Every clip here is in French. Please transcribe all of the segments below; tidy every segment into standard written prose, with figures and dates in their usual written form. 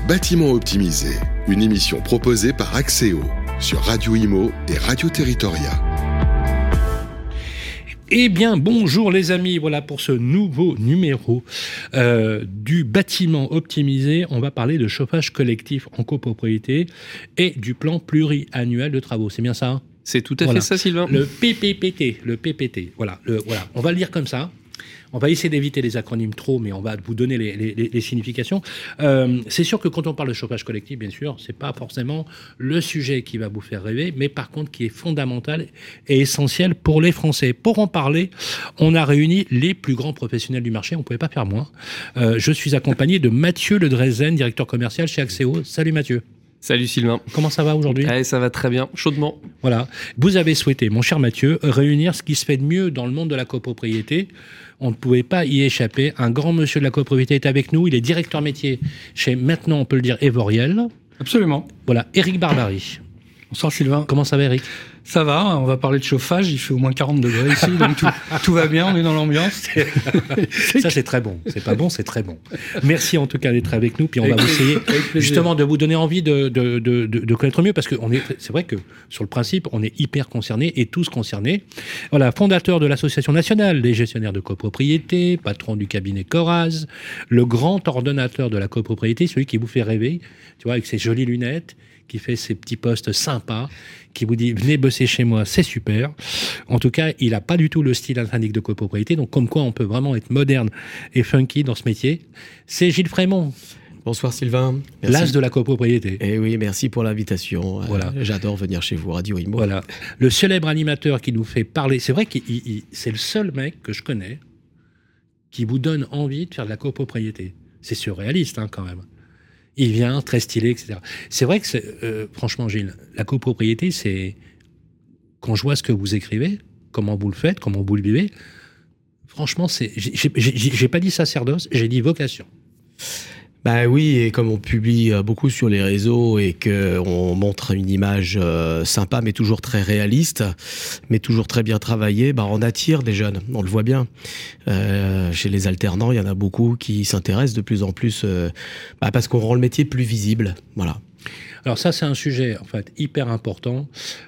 Bâtiment optimisé, une émission proposée par Axéo sur Radio Imo et Radio Territoria. Eh bien, bonjour les amis, voilà pour ce nouveau numéro du bâtiment optimisé. On va parler de chauffage collectif en copropriété et du plan pluriannuel de travaux. C'est bien ça, hein ? C'est tout à fait ça, Sylvain. Le PPPT. Voilà. On va le lire comme ça. On va essayer d'éviter les acronymes trop, mais on va vous donner les significations. C'est sûr que quand on parle de chauffage collectif, bien sûr, c'est pas forcément le sujet qui va vous faire rêver, mais par contre qui est fondamental et essentiel pour les Français. Pour en parler, on a réuni les plus grands professionnels du marché. On pouvait pas faire moins. Je suis accompagné de Mathieu Le Drezen, directeur commercial chez Axéo. Salut Mathieu. Salut Sylvain. Comment ça va aujourd'hui ? Ça va très bien, chaudement. Voilà. Vous avez souhaité, mon cher Mathieu, réunir ce qui se fait de mieux dans le monde de la copropriété. On ne pouvait pas y échapper. Un grand monsieur de la copropriété est avec nous. Il est directeur métier chez, maintenant on peut le dire, Evoriel. Absolument. Voilà, Éric Barbary. Bonsoir Sylvain. Comment ça va Éric ? Ça va, on va parler de chauffage, il fait au moins 40 degrés ici, donc tout va bien, on est dans l'ambiance. Ça c'est très bon, c'est pas bon, c'est très bon. Merci en tout cas d'être avec nous, puis on va essayer justement de vous donner envie de connaître mieux, parce que c'est vrai que sur le principe, on est hyper concernés et tous concernés. Voilà, fondateur de l'Association nationale des gestionnaires de copropriété, patron du cabinet Coraz, le grand ordonnateur de la copropriété, celui qui vous fait rêver, tu vois, avec ses jolies lunettes, qui fait ses petits postes sympas, qui vous dit « venez bosser chez moi, c'est super ». En tout cas, il n'a pas du tout le style d'un syndic de copropriété, donc comme quoi on peut vraiment être moderne et funky dans ce métier. C'est Gilles Frémont. Bonsoir Sylvain. Merci. L'as de la copropriété. Eh oui, merci pour l'invitation. Voilà. J'adore venir chez vous, Radio Imo. Voilà. Le célèbre animateur qui nous fait parler, c'est vrai que c'est le seul mec que je connais qui vous donne envie de faire de la copropriété. C'est surréaliste hein, quand même. Il vient, très stylé, etc. C'est vrai que, franchement, Gilles, la copropriété, c'est... Quand je vois ce que vous écrivez, comment vous le faites, comment vous le vivez, franchement, c'est... J'ai pas dit sacerdoce, j'ai dit vocation. Bah oui, et comme on publie beaucoup sur les réseaux et qu'on montre une image sympa, mais toujours très réaliste, mais toujours très bien travaillée, bah on attire des jeunes, on le voit bien. Chez les alternants, il y en a beaucoup qui s'intéressent de plus en plus, parce qu'on rend le métier plus visible, voilà. Alors ça, c'est un sujet en fait hyper important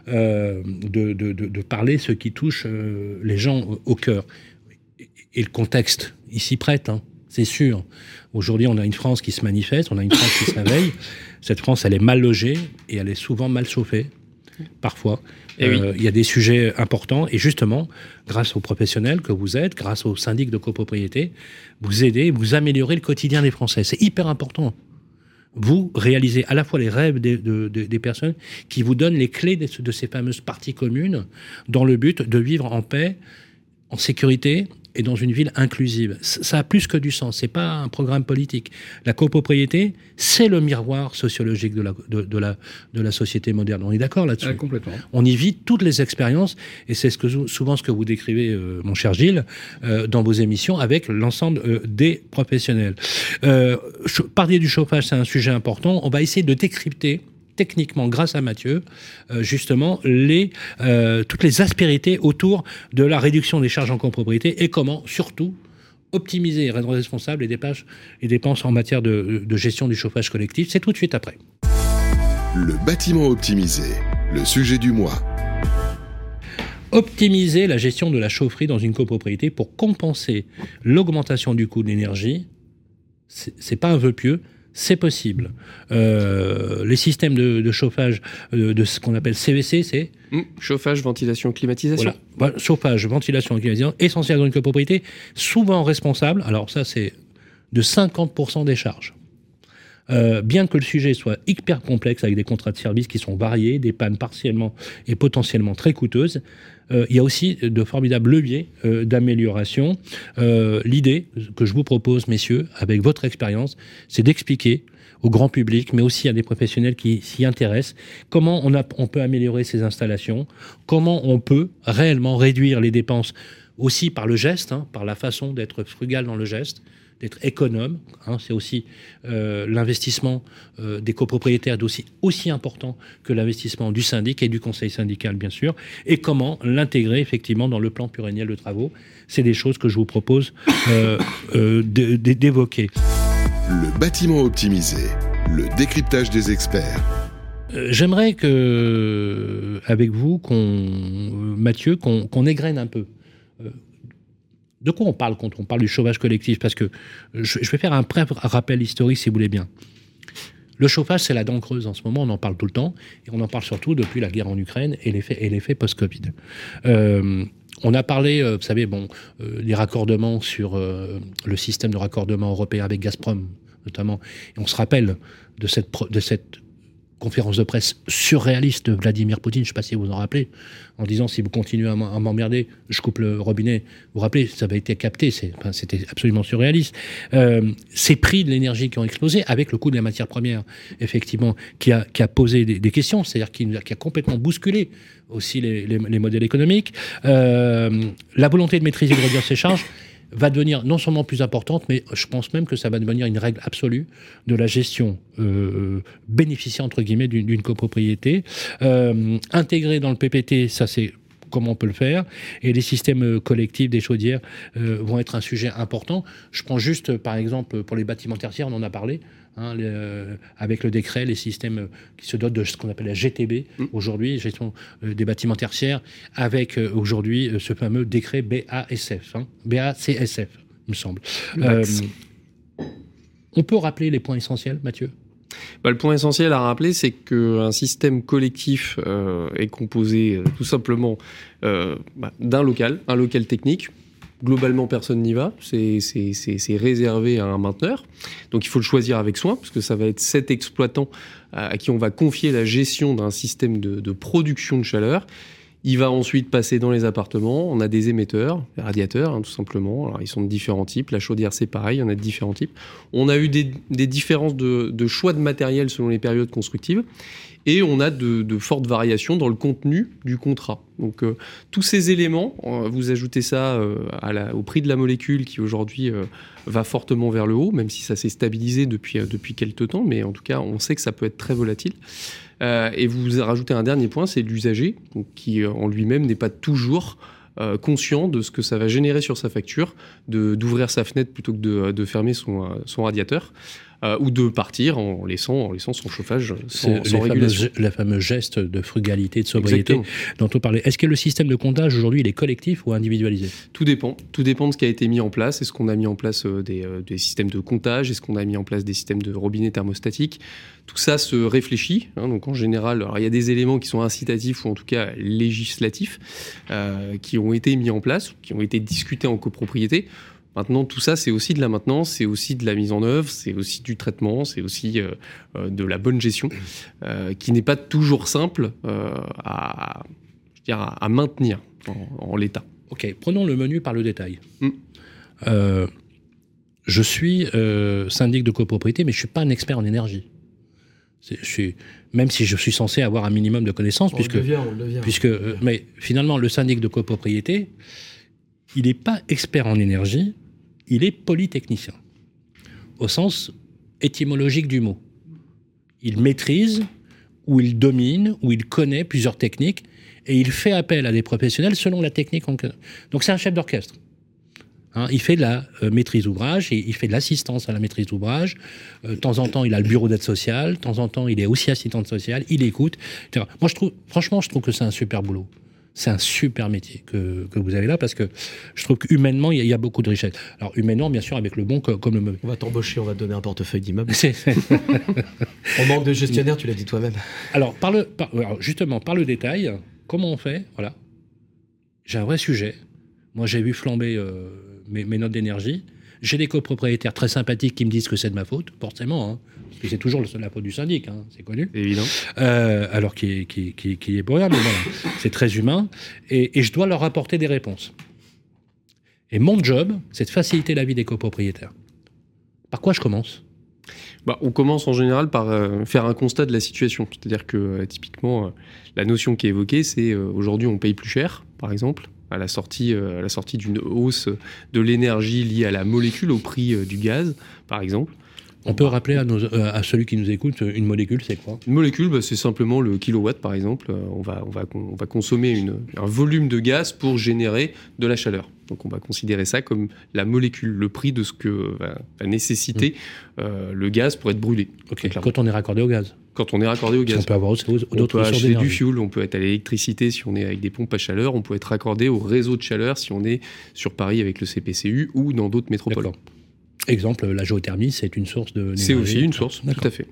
de parler ce qui touche les gens au cœur. Et le contexte, il s'y prête, hein, c'est sûr. Aujourd'hui, on a une France qui se manifeste, on a une France qui se réveille. Cette France, elle est mal logée et elle est souvent mal chauffée, parfois. Il y a des sujets importants et justement, grâce aux professionnels que vous êtes, grâce aux syndics de copropriété, vous aidez, vous améliorez le quotidien des Français. C'est hyper important. Vous réalisez à la fois les rêves des personnes qui vous donnent les clés de ces fameuses parties communes dans le but de vivre en paix, en sécurité et dans une ville inclusive. Ça a plus que du sens, c'est pas un programme politique. La copropriété, c'est le miroir sociologique de la société moderne. On est d'accord là-dessus ? Complètement. On y vit toutes les expériences, et c'est souvent ce que vous décrivez, mon cher Gilles, dans vos émissions, avec l'ensemble des professionnels. Parler du chauffage, c'est un sujet important. On va essayer de décrypter techniquement, grâce à Mathieu, justement, toutes les aspérités autour de la réduction des charges en copropriété et comment, surtout, optimiser et rendre responsables les dépenses en matière de gestion du chauffage collectif. C'est tout de suite après. Le bâtiment optimisé, le sujet du mois. Optimiser la gestion de la chaufferie dans une copropriété pour compenser l'augmentation du coût de l'énergie, c'est pas un vœu pieux. C'est possible. Les systèmes de chauffage de ce qu'on appelle CVC, c'est... Chauffage, ventilation, climatisation. Voilà. Chauffage, ventilation, climatisation, essentiel dans une copropriété, souvent responsable, alors ça c'est de 50% des charges. Bien que le sujet soit hyper complexe avec des contrats de service qui sont variés, des pannes partiellement et potentiellement très coûteuses, il y a aussi de formidables leviers d'amélioration. L'idée que je vous propose, messieurs, avec votre expérience, c'est d'expliquer au grand public, mais aussi à des professionnels qui s'y intéressent, comment on peut améliorer ces installations, comment on peut réellement réduire les dépenses aussi par le geste, hein, par la façon d'être frugal dans le geste, d'être économe, hein, c'est aussi l'investissement des copropriétaires aussi important que l'investissement du syndic et du conseil syndical, bien sûr, et comment l'intégrer effectivement dans le plan pluriannuel de travaux. C'est des choses que je vous propose d'évoquer. Le bâtiment optimisé, le décryptage des experts. J'aimerais que, avec vous, Mathieu, qu'on égrène un peu. De quoi on parle quand on parle du chauffage collectif? Parce que je vais faire un bref rappel historique, si vous voulez bien. Le chauffage, c'est la dent creuse en ce moment, on en parle tout le temps, et on en parle surtout depuis la guerre en Ukraine et l'effet post-Covid. On a parlé, vous savez, les raccordements sur le système de raccordement européen avec Gazprom, notamment. Et on se rappelle de cette conférence de presse surréaliste de Vladimir Poutine, je ne sais pas si vous vous en rappelez, en disant si vous continuez à m'emmerder, je coupe le robinet. Vous vous rappelez, ça avait été capté, c'était absolument surréaliste. Ces prix de l'énergie qui ont explosé, avec le coût de la matière première, effectivement, qui a posé des questions, c'est-à-dire qui a complètement bousculé aussi les modèles économiques. La volonté de maîtriser et de réduire ces charges va devenir non seulement plus importante, mais je pense même que ça va devenir une règle absolue de la gestion bénéficiaire, entre guillemets, d'une copropriété. Intégrée dans le PPT, ça c'est comment on peut le faire, et les systèmes collectifs des chaudières vont être un sujet important. Je prends juste, par exemple, pour les bâtiments tertiaires, on en a parlé, avec le décret, les systèmes qui se dotent de ce qu'on appelle la GTB, aujourd'hui, gestion des bâtiments tertiaires, avec aujourd'hui ce fameux décret BACSF, il me semble. On peut rappeler les points essentiels, Mathieu ? Le point essentiel à rappeler, c'est qu'un système collectif est composé tout simplement d'un local, un local technique. Globalement, personne n'y va. C'est réservé à un mainteneur. Donc, il faut le choisir avec soin, parce que ça va être cet exploitant à qui on va confier la gestion d'un système de production de chaleur. Il va ensuite passer dans les appartements. On a des émetteurs, des radiateurs, tout simplement. Alors, ils sont de différents types. La chaudière, c'est pareil, il y en a de différents types. On a eu des différences de choix de matériel selon les périodes constructives. Et on a de fortes variations dans le contenu du contrat. Donc, tous ces éléments, vous ajoutez ça au prix de la molécule qui, aujourd'hui, va fortement vers le haut, même si ça s'est stabilisé depuis quelques temps. Mais en tout cas, on sait que ça peut être très volatile. Et vous rajoutez un dernier point, c'est l'usager, qui en lui-même n'est pas toujours conscient de ce que ça va générer sur sa facture, d'ouvrir sa fenêtre plutôt que de fermer son radiateur, ou de partir en laissant son chauffage sans régulation. La fameuse geste de frugalité, de sobriété dont on parlait. Est-ce que le système de comptage aujourd'hui, il est collectif ou individualisé ? Tout dépend de ce qui a été mis en place. Est-ce qu'on a mis en place des systèmes de comptage ? Est-ce qu'on a mis en place des systèmes de robinets thermostatiques ? Tout ça se réfléchit. Donc en général, alors il y a des éléments qui sont incitatifs ou en tout cas législatifs qui ont été mis en place, qui ont été discutés en copropriété. Maintenant, tout ça, c'est aussi de la maintenance, c'est aussi de la mise en œuvre, c'est aussi du traitement, c'est aussi de la bonne gestion, qui n'est pas toujours simple à maintenir en l'état. Ok, prenons le menu par le détail. Je suis syndic de copropriété, mais je ne suis pas un expert en énergie. Même si je suis censé avoir un minimum de connaissances, on le devient. Mais finalement, le syndic de copropriété, il n'est pas expert en énergie, il est polytechnicien, au sens étymologique du mot. Il maîtrise, ou il domine, ou il connaît plusieurs techniques, et il fait appel à des professionnels selon la technique. Donc c'est un chef d'orchestre. Il fait de la maîtrise d'ouvrage, et il fait de l'assistance à la maîtrise d'ouvrage. De temps en temps, il a le bureau d'aide sociale. De temps en temps, il est aussi assistante sociale. Il écoute, etc. Moi, je trouve que c'est un super boulot. C'est un super métier que vous avez là, parce que je trouve qu'humainement, il y a beaucoup de richesse. Alors, humainement, bien sûr, avec le bon comme le mauvais. On va t'embaucher, on va te donner un portefeuille d'immeuble. On manque de gestionnaire, tu l'as dit toi-même. Alors, justement, par le détail, comment on fait ? Voilà. J'ai un vrai sujet. Moi, j'ai vu flamber mes notes d'énergie. J'ai des copropriétaires très sympathiques qui me disent que c'est de ma faute, forcément, parce que c'est toujours la faute du syndic, c'est connu. Évident. Alors qui est pour rien, mais voilà, c'est très humain. Et je dois leur apporter des réponses. Et mon job, c'est de faciliter la vie des copropriétaires. Par quoi je commence ? On commence en général par faire un constat de la situation. C'est-à-dire que typiquement, la notion qui est évoquée, c'est aujourd'hui on paye plus cher, par exemple, à la sortie d'une hausse de l'énergie liée à la molécule, au prix du gaz, par exemple. On peut rappeler à celui qui nous écoute, une molécule, c'est quoi ? Une molécule, c'est simplement le kilowatt, par exemple. On va consommer un volume de gaz pour générer de la chaleur. Donc on va considérer ça comme la molécule, le prix de ce que va nécessiter le gaz pour être brûlé. Okay. Quand on est raccordé au gaz. Quand on est raccordé au gaz. On peut avoir d'autres sources d'énergie. On peut acheter du fuel, on peut être à l'électricité si on est avec des pompes à chaleur, on peut être raccordé au réseau de chaleur si on est sur Paris avec le CPCU ou dans d'autres métropoles. D'accord. Exemple, la géothermie, c'est une source d'énergie. C'est aussi une source, tout à fait.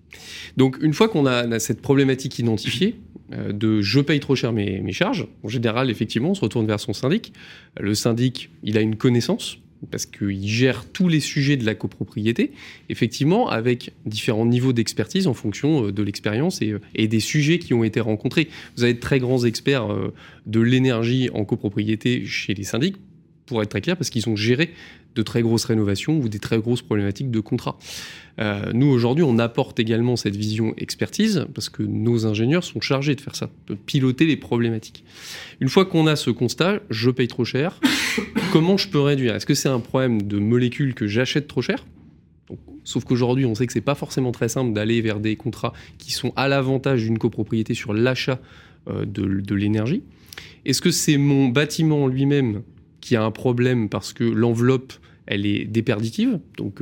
Donc, une fois qu'on a cette problématique identifiée, de je paye trop cher mes charges, en général, effectivement, on se retourne vers son syndic. Le syndic, il a une connaissance, parce qu'il gère tous les sujets de la copropriété, effectivement, avec différents niveaux d'expertise en fonction de l'expérience et des sujets qui ont été rencontrés. Vous avez de très grands experts de l'énergie en copropriété chez les syndics, pour être très clair, parce qu'ils ont géré de très grosses rénovations ou des très grosses problématiques de contrat. Nous, aujourd'hui, on apporte également cette vision expertise parce que nos ingénieurs sont chargés de faire ça, de piloter les problématiques. Une fois qu'on a ce constat, je paye trop cher, comment je peux réduire ? Est-ce que c'est un problème de molécules que j'achète trop cher ? Donc, sauf qu'aujourd'hui, on sait que c'est pas forcément très simple d'aller vers des contrats qui sont à l'avantage d'une copropriété sur l'achat de l'énergie. Est-ce que c'est mon bâtiment lui-même qui a un problème parce que l'enveloppe, elle est déperditive, donc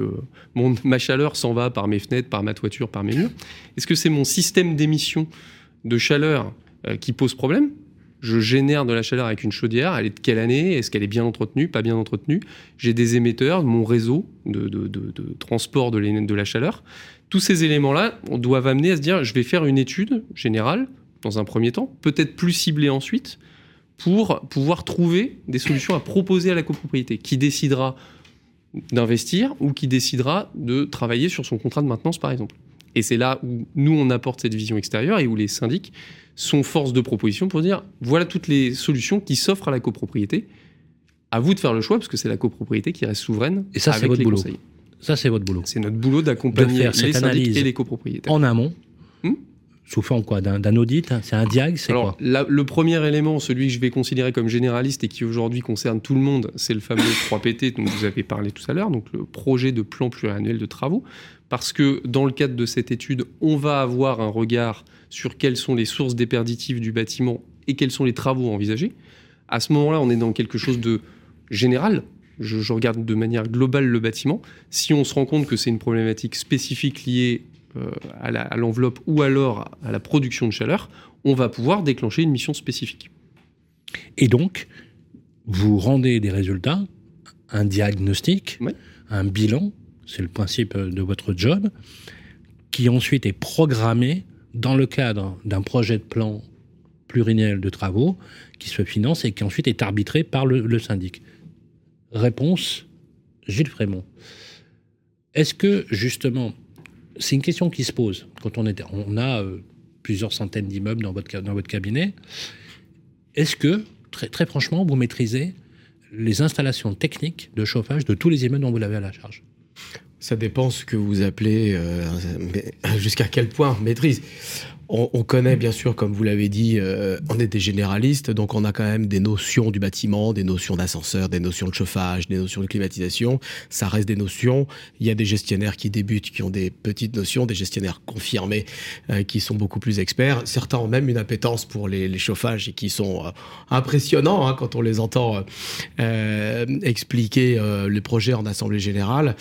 ma chaleur s'en va par mes fenêtres, par ma toiture, par mes murs. Est-ce que c'est mon système d'émission de chaleur qui pose problème ? Je génère de la chaleur avec une chaudière, elle est de quelle année ? Est-ce qu'elle est bien entretenue, pas bien entretenue ? J'ai des émetteurs, mon réseau de transport de la chaleur. Tous ces éléments-là, on doit amener à se dire, je vais faire une étude générale, dans un premier temps, peut-être plus ciblée ensuite, pour pouvoir trouver des solutions à proposer à la copropriété, qui décidera d'investir ou qui décidera de travailler sur son contrat de maintenance, par exemple. Et c'est là où nous, on apporte cette vision extérieure et où les syndics sont force de proposition pour dire voilà toutes les solutions qui s'offrent à la copropriété. À vous de faire le choix, parce que c'est la copropriété qui reste souveraine. Et ça, c'est votre boulot. Ça, c'est votre boulot. C'est notre boulot d'accompagner les syndics et les copropriétaires. En amont. Sous forme quoi, d'un audit, c'est un diag, c'est alors, quoi le premier élément, celui que je vais considérer comme généraliste et qui aujourd'hui concerne tout le monde, c'est le fameux 3PT dont vous avez parlé tout à l'heure, donc le projet de plan pluriannuel de travaux. Parce que dans le cadre de cette étude, on va avoir un regard sur quelles sont les sources déperditives du bâtiment et quels sont les travaux envisagés. À ce moment-là, on est dans quelque chose de général. Je regarde de manière globale le bâtiment. Si on se rend compte que c'est une problématique spécifique liée à l'enveloppe ou alors à la production de chaleur, on va pouvoir déclencher une mission spécifique. Et donc, vous rendez des résultats, un diagnostic, oui. Un bilan, c'est le principe de votre job, qui ensuite est programmé dans le cadre d'un projet de plan pluriannuel de travaux qui se finance et qui ensuite est arbitré par le syndic. Réponse, Gilles Frémont. Est-ce que, justement, c'est une question qui se pose quand on a plusieurs centaines d'immeubles dans votre cabinet. Est-ce que, très, très franchement, vous maîtrisez les installations techniques de chauffage de tous les immeubles dont vous l'avez à la charge ? Ça dépend ce que vous appelez, jusqu'à quel point maîtrise. On connaît bien sûr, comme vous l'avez dit, on est des généralistes, donc on a quand même des notions du bâtiment, des notions d'ascenseur, des notions de chauffage, des notions de climatisation. Ça reste des notions. Il y a des gestionnaires qui débutent, qui ont des petites notions, des gestionnaires confirmés qui sont beaucoup plus experts. Certains ont même une appétence pour les chauffages et qui sont impressionnants quand on les entend expliquer le projet en assemblée générale.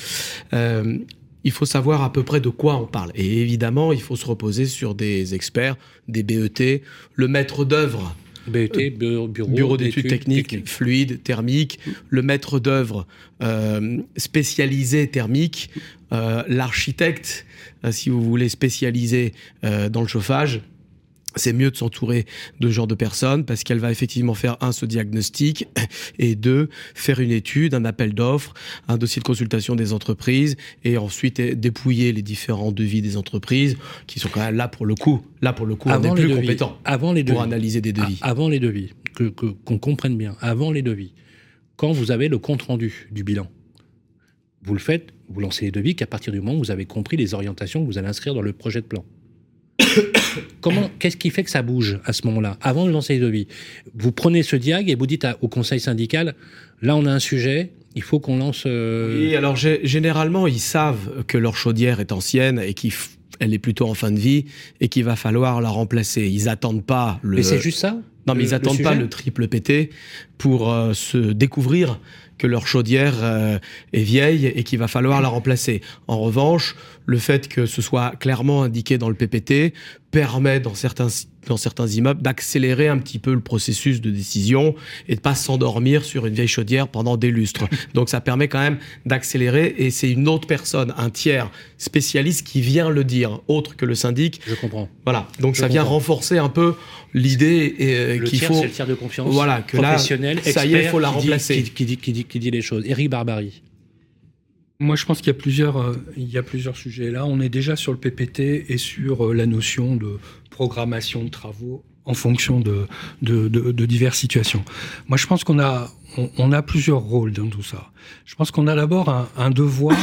Il faut savoir à peu près de quoi on parle. Et évidemment, il faut se reposer sur des experts, des BET, le maître d'œuvre. BET, bureau d'études techniques, fluides, thermiques, le maître d'œuvre spécialisé thermique, l'architecte, si vous voulez, spécialisé dans le chauffage. C'est mieux de s'entourer de ce genre de personnes parce qu'elle va effectivement faire, ce diagnostic et deux, faire une étude, un appel d'offres, un dossier de consultation des entreprises et ensuite dépouiller les différents devis des entreprises qui sont quand même là pour le coup, on est plus compétent pour analyser des devis. Avant les devis, qu'on comprenne bien, avant les devis, quand vous avez le compte-rendu du bilan, vous le faites, vous lancez les devis qu'à partir du moment où vous avez compris les orientations que vous allez inscrire dans le projet de plan. Qu'est-ce qui fait que ça bouge à ce moment-là ? Avant de lancer les devis, vous prenez ce diag et vous dites au conseil syndical, là on a un sujet, Il faut qu'on lance... Oui, alors généralement, ils savent que leur chaudière est ancienne et qu'elle est plutôt en fin de vie et qu'il va falloir la remplacer. Ils n'attendent pas le... Mais c'est juste ça? Non, mais ils n'attendent pas le triple pété pour se découvrir que leur chaudière est vieille et qu'il va falloir la remplacer. En revanche, le fait que ce soit clairement indiqué dans le PPT permet dans certains immeubles d'accélérer un petit peu le processus de décision et de pas s'endormir sur une vieille chaudière pendant des lustres. Donc ça permet quand même d'accélérer et c'est une autre personne, un tiers spécialiste qui vient le dire, autre que le syndic. Je comprends. Voilà, donc ça vient renforcer un peu l'idée qu'il faut... C'est le tiers de confiance, voilà, que professionnel, là, ça y est, il faut la remplacer. Qui dit les choses. Éric Barbary. Moi, je pense qu'il y a plusieurs sujets. Là, on est déjà sur le PPT et sur la notion de programmation de travaux en fonction de diverses situations. Moi, je pense qu'on a plusieurs rôles dans tout ça. Je pense qu'on a d'abord un devoir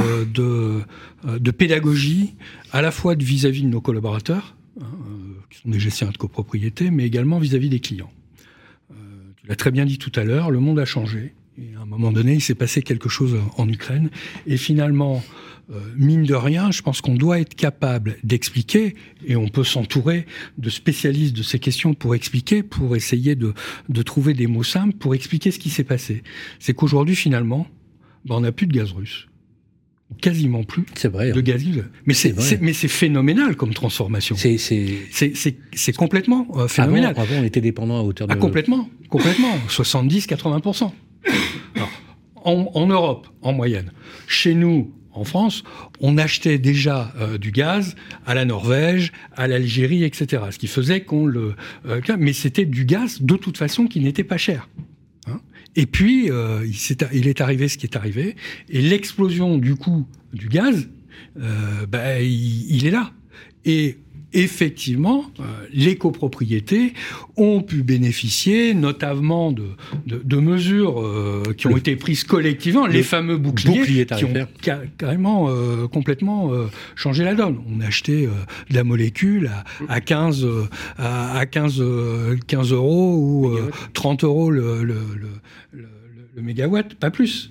de pédagogie, à la fois vis-à-vis de nos collaborateurs, qui sont des gestionnaires de copropriété, mais également vis-à-vis des clients. Tu l'as très bien dit tout à l'heure, le monde a changé. Et à un moment donné, il s'est passé quelque chose en Ukraine. Et finalement, mine de rien, je pense qu'on doit être capable d'expliquer, et on peut s'entourer de spécialistes de ces questions pour expliquer, pour essayer de trouver des mots simples, pour expliquer ce qui s'est passé. C'est qu'aujourd'hui, finalement, on n'a plus de gaz russe. Quasiment plus de gaz russe. Mais c'est phénoménal comme transformation. C'est complètement phénoménal. Avant, on était dépendant à hauteur de... Complètement. 70-80%. Alors, en Europe, en moyenne. Chez nous, en France, on achetait déjà du gaz à la Norvège, à l'Algérie, etc. Ce qui faisait qu'on le... mais c'était du gaz, de toute façon, qui n'était pas cher. Hein. Et puis, il est arrivé ce qui est arrivé. Et l'explosion du coût du gaz, il est là. Et... effectivement, les copropriétés ont pu bénéficier notamment de mesures qui ont été prises collectivement, les fameux boucliers qui ont carrément complètement changé la donne. On a acheté de la molécule à 15 euros ou 30 euros le mégawatt, pas plus.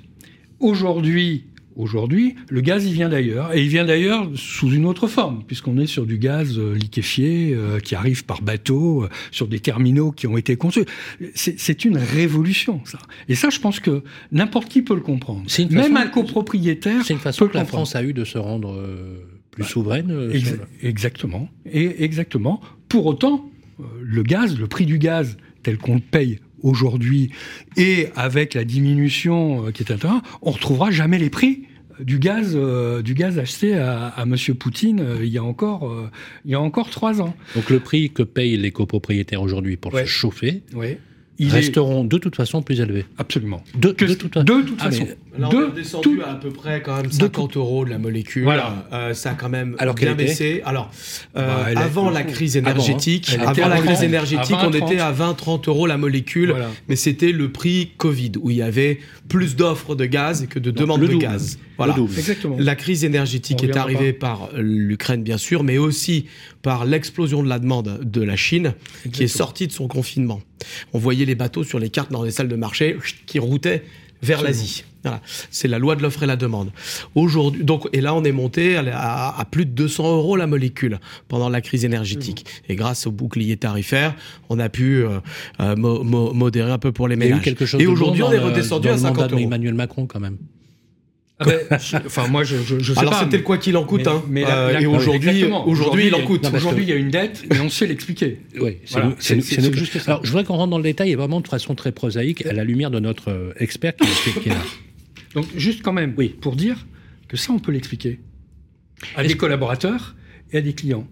Aujourd'hui, le gaz, il vient d'ailleurs. Et il vient d'ailleurs sous une autre forme, puisqu'on est sur du gaz liquéfié qui arrive par bateau, sur des terminaux qui ont été conçus. C'est une révolution, ça. Et ça, je pense que n'importe qui peut le comprendre. Même un copropriétaire. C'est une façon que la France a eu de se rendre plus souveraine. Exactement. Et exactement. Pour autant, le gaz, le prix du gaz tel qu'on le paye aujourd'hui, et avec la diminution qui est intéressante, on ne retrouvera jamais les prix du gaz acheté à Monsieur Poutine il y a encore 3 ans. Donc le prix que payent les copropriétaires aujourd'hui pour se chauffer resteront de toute façon plus élevés. Absolument. De toute façon. Alors, on est descendu à peu près quand même 50 euros de la molécule. Voilà. Ça a quand même bien baissé. Alors, avant la crise énergétique, on était à 20-30 euros la molécule, mais c'était le prix Covid, où il y avait plus d'offres de gaz que de demandes de gaz. Voilà. Exactement. La crise énergétique est arrivée par l'Ukraine, bien sûr, mais aussi par l'explosion de la demande de la Chine, qui est sortie de son confinement. On voyait les bateaux sur les cartes dans les salles de marché qui routaient vers l'Asie. Voilà. C'est la loi de l'offre et la demande. Aujourd'hui, donc, et là, on est monté à plus de 200 euros la molécule pendant la crise énergétique. Et grâce au bouclier tarifaire, on a pu modérer un peu pour les ménages. Et aujourd'hui, on est redescendu à 50 euros. Emmanuel Macron, quand même. Moi, je sais alors pas. c'était le quoi qu'il en coûte, et aujourd'hui, il en coûte. Aujourd'hui, il y a une dette, et on sait l'expliquer. Oui, c'est juste ça. Alors, je voudrais qu'on rentre dans le détail, et vraiment de façon très prosaïque, à la lumière de notre expert qui est là. Donc, juste quand même, pour dire que ça, on peut l'expliquer à des collaborateurs et à des clients.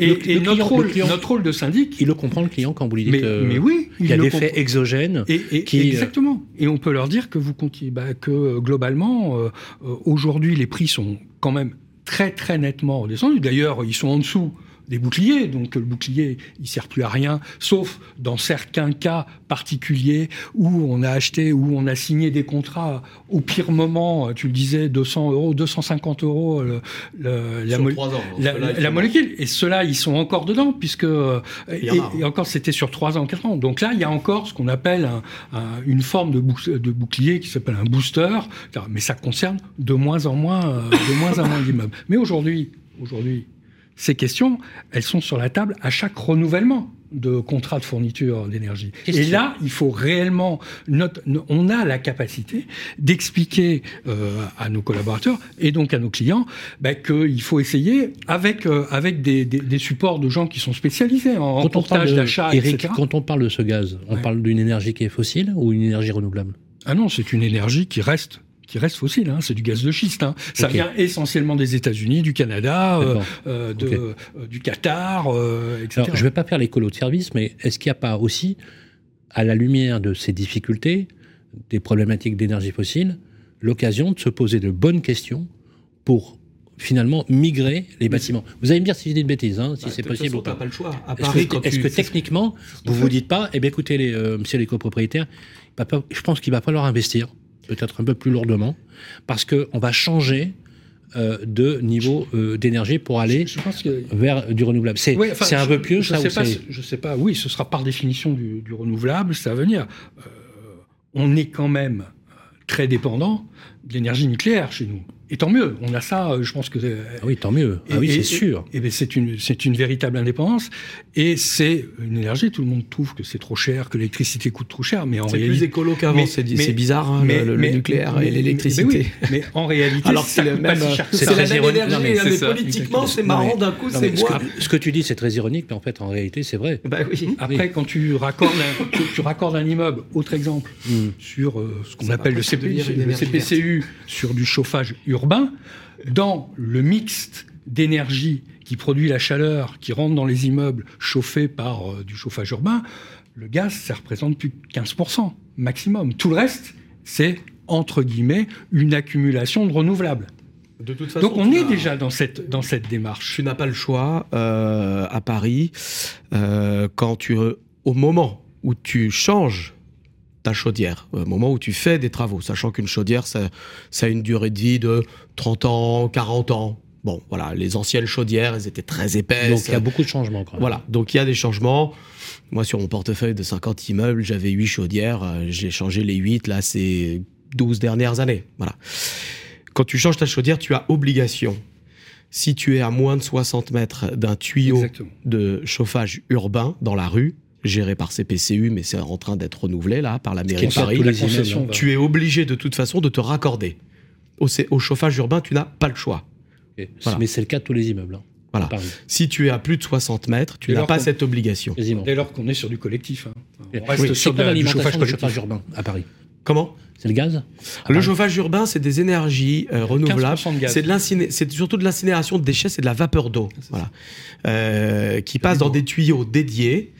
Notre rôle de syndic... Il le comprend, le client, quand vous lui dites mais oui, il y a des faits exogènes. Exactement. Et on peut leur dire que que globalement, aujourd'hui, les prix sont quand même très, très nettement redescendus. D'ailleurs, ils sont en dessous des boucliers. Donc le bouclier, il sert plus à rien, sauf dans certains cas particuliers où on a acheté, où on a signé des contrats au pire moment. Tu le disais, 200 €, 250 € la molécule. Et ceux-là, ils sont encore dedans, puisque et encore, c'était sur 3 ans, 4 ans. Donc là, il y a encore ce qu'on appelle une forme de bouclier qui s'appelle un booster, mais ça concerne de moins en moins d'immeubles. Mais aujourd'hui, ces questions, elles sont sur la table à chaque renouvellement de contrat de fourniture d'énergie. Et là, il faut réellement... on a la capacité d'expliquer à nos collaborateurs et donc à nos clients qu'il faut essayer avec des supports de gens qui sont spécialisés en portage d'achat, Eric, etc. quand on parle de ce gaz, on parle d'une énergie qui est fossile ou une énergie renouvelable ? Ah non, c'est une énergie qui reste fossile, hein. C'est du gaz de schiste. Hein. Ça vient essentiellement des États-Unis, du Canada, du Qatar, etc. Alors, je ne vais pas faire l'écolo de service, mais est-ce qu'il n'y a pas aussi, à la lumière de ces difficultés, des problématiques d'énergie fossile, l'occasion de se poser de bonnes questions pour finalement migrer les bâtiments. Vous allez me dire si je dis une bêtise, hein, si c'est possible ou pas. Pas le choix. Est-ce que techniquement, vous vous dites pas, écoutez, monsieur les copropriétaires, je pense qu'il va falloir investir, peut-être un peu plus lourdement, parce qu'on va changer de niveau d'énergie pour aller vers du renouvelable. C'est un peu pieux, ça, je sais pas, oui, ce sera par définition du renouvelable, ça va venir. On est quand même très dépendant de l'énergie nucléaire chez nous. Et tant mieux, on a ça, je pense que... oui, tant mieux. C'est sûr. Et c'est une véritable indépendance. Et c'est une énergie, tout le monde trouve que c'est trop cher, que l'électricité coûte trop cher, mais en réalité... C'est plus écolo qu'avant, c'est bizarre, hein, le nucléaire et l'électricité. Mais en réalité, alors c'est la même énergie, mais politiquement, c'est marrant, d'un coup, c'est bois. Ce que tu dis, c'est très ironique, mais en fait, en réalité, c'est vrai. Après, quand tu raccordes un immeuble, autre exemple, sur ce qu'on appelle le CPCU, sur du chauffage urbain, dans le mix d'énergie qui produit la chaleur qui rentre dans les immeubles chauffés par du chauffage urbain, le gaz, ça représente plus de 15% maximum. Tout le reste, c'est, entre guillemets, une accumulation de renouvelables. De toute façon, donc on est déjà dans cette démarche. Tu n'as pas le choix à Paris, au moment où tu changes ta chaudière, au moment où tu fais des travaux, sachant qu'une chaudière, ça a une durée de vie de 30 ans, 40 ans. Bon, voilà, les anciennes chaudières, elles étaient très épaisses. Donc il y a beaucoup de changements quand même. Voilà, donc il y a des changements. Moi, sur mon portefeuille de 50 immeubles, j'avais 8 chaudières. J'ai changé les 8, là, ces 12 dernières années. Voilà. Quand tu changes ta chaudière, tu as obligation. Si tu es à moins de 60 mètres d'un tuyau de chauffage urbain dans la rue, géré par CPCU, mais c'est en train d'être renouvelé là par la mairie de Paris. Tu es obligé de toute façon de te raccorder. Au chauffage urbain, tu n'as pas le choix. Voilà. Mais c'est le cas de tous les immeubles. Hein, voilà. Si tu es à plus de 60 mètres, tu n'as pas cette obligation. Dès lors qu'on est sur du collectif. Hein. On reste sur l'alimentation du chauffage urbain à Paris. Comment ? C'est le gaz ? Le chauffage urbain, c'est des énergies renouvelables. C'est surtout de l'incinération de déchets, c'est de la vapeur d'eau, qui passe dans des tuyaux dédiés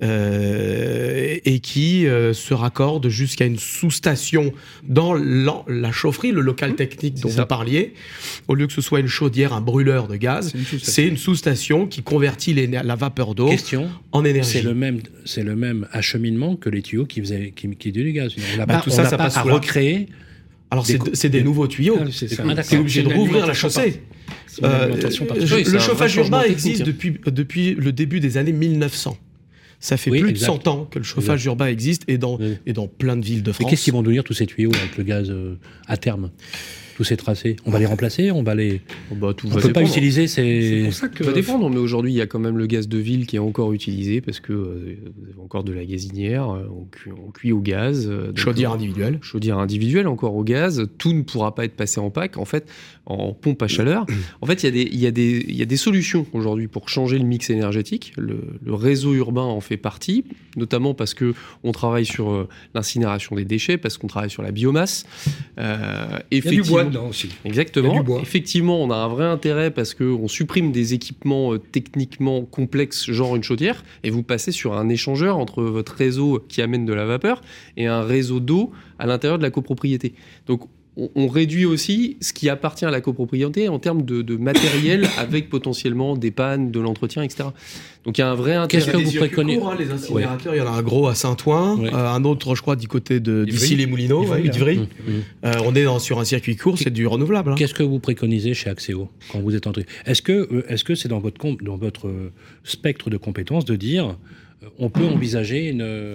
et qui se raccorde jusqu'à une sous-station dans la chaufferie, le local technique dont vous parliez. Au lieu que ce soit une chaudière, un brûleur de gaz, c'est une sous-station qui convertit la vapeur d'eau en énergie. C'est le même acheminement que les tuyaux qui faisaient du gaz. Tout ça passe à recréer. Alors c'est des nouveaux tuyaux. C'est obligé de rouvrir la chaussée. Le chauffage urbain existe depuis le début des années 1900. Ça fait plus de 100 ans que le chauffage urbain existe et dans plein de villes de France. Mais qu'est-ce qu'ils vont devenir tous ces tuyaux avec le gaz à terme ? Tous ces tracés, on va les remplacer, on va les. On peut pas utiliser ces. C'est pour ça que ça va dépendre, mais aujourd'hui il y a quand même le gaz de ville qui est encore utilisé parce que vous avez encore de la gazinière, on cuit au gaz. Chaudière individuelle. Chaudière individuelle, encore au gaz. Tout ne pourra pas être passé en PAC, en fait, en pompe à chaleur. En fait, il y a des solutions aujourd'hui pour changer le mix énergétique. Le réseau urbain en fait partie, notamment parce que on travaille sur l'incinération des déchets, parce qu'on travaille sur la biomasse. Effectivement. Aussi. Exactement. Effectivement, on a un vrai intérêt parce qu'on supprime des équipements techniquement complexes, genre une chaudière, et vous passez sur un échangeur entre votre réseau qui amène de la vapeur et un réseau d'eau à l'intérieur de la copropriété. Donc, on réduit aussi ce qui appartient à la copropriété en termes de matériel avec potentiellement des pannes, de l'entretien, etc. Donc il y a un vrai intérêt. Qu'est-ce que vous préconisez Les incinérateurs, il y en a un gros à Saint-Ouen, un autre, je crois, du côté d'ici les Moulineaux, d'Ivry. On est sur un circuit court, c'est du renouvelable. Qu'est-ce que vous préconisez chez Axéo quand vous êtes entré ? Est-ce que c'est dans votre spectre de compétences de dire on peut envisager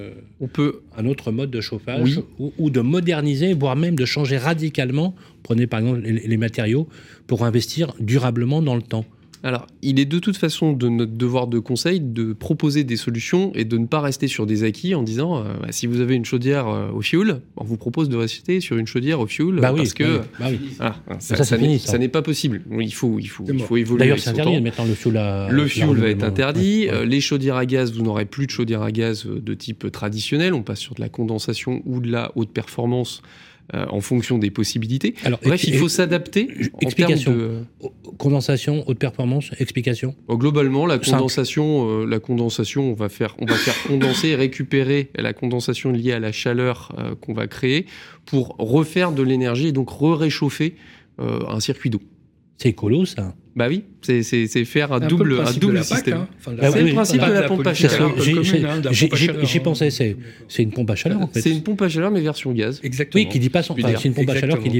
un autre mode de chauffage ou de moderniser, voire même de changer radicalement, prenez par exemple les matériaux, pour investir durablement dans le temps ? Alors, il est de toute façon de notre devoir de conseil de proposer des solutions et de ne pas rester sur des acquis en disant si vous avez une chaudière au fioul, on vous propose de rester sur une chaudière au fioul parce que ça n'est pas possible. Il faut évoluer. D'ailleurs, c'est interdit maintenant le fioul. Le fioul va être interdit. Les chaudières à gaz, vous n'aurez plus de chaudières à gaz de type traditionnel. On passe sur de la condensation ou de la haute performance. En fonction des possibilités. Alors, bref, il faut s'adapter. Explication. Condensation, haute performance, explication. Globalement, la condensation, on va faire condenser et récupérer la condensation liée à la chaleur qu'on va créer pour refaire de l'énergie et donc réchauffer un circuit d'eau. C'est écolo, ça. Bah oui, c'est faire un double système. C'est le principe de la pompe à chaleur. J'y pensais, c'est une pompe à chaleur en fait. C'est une pompe à chaleur mais version gaz. Exactement. Oui, qui dit pas son. Enfin, c'est une pompe à chaleur qui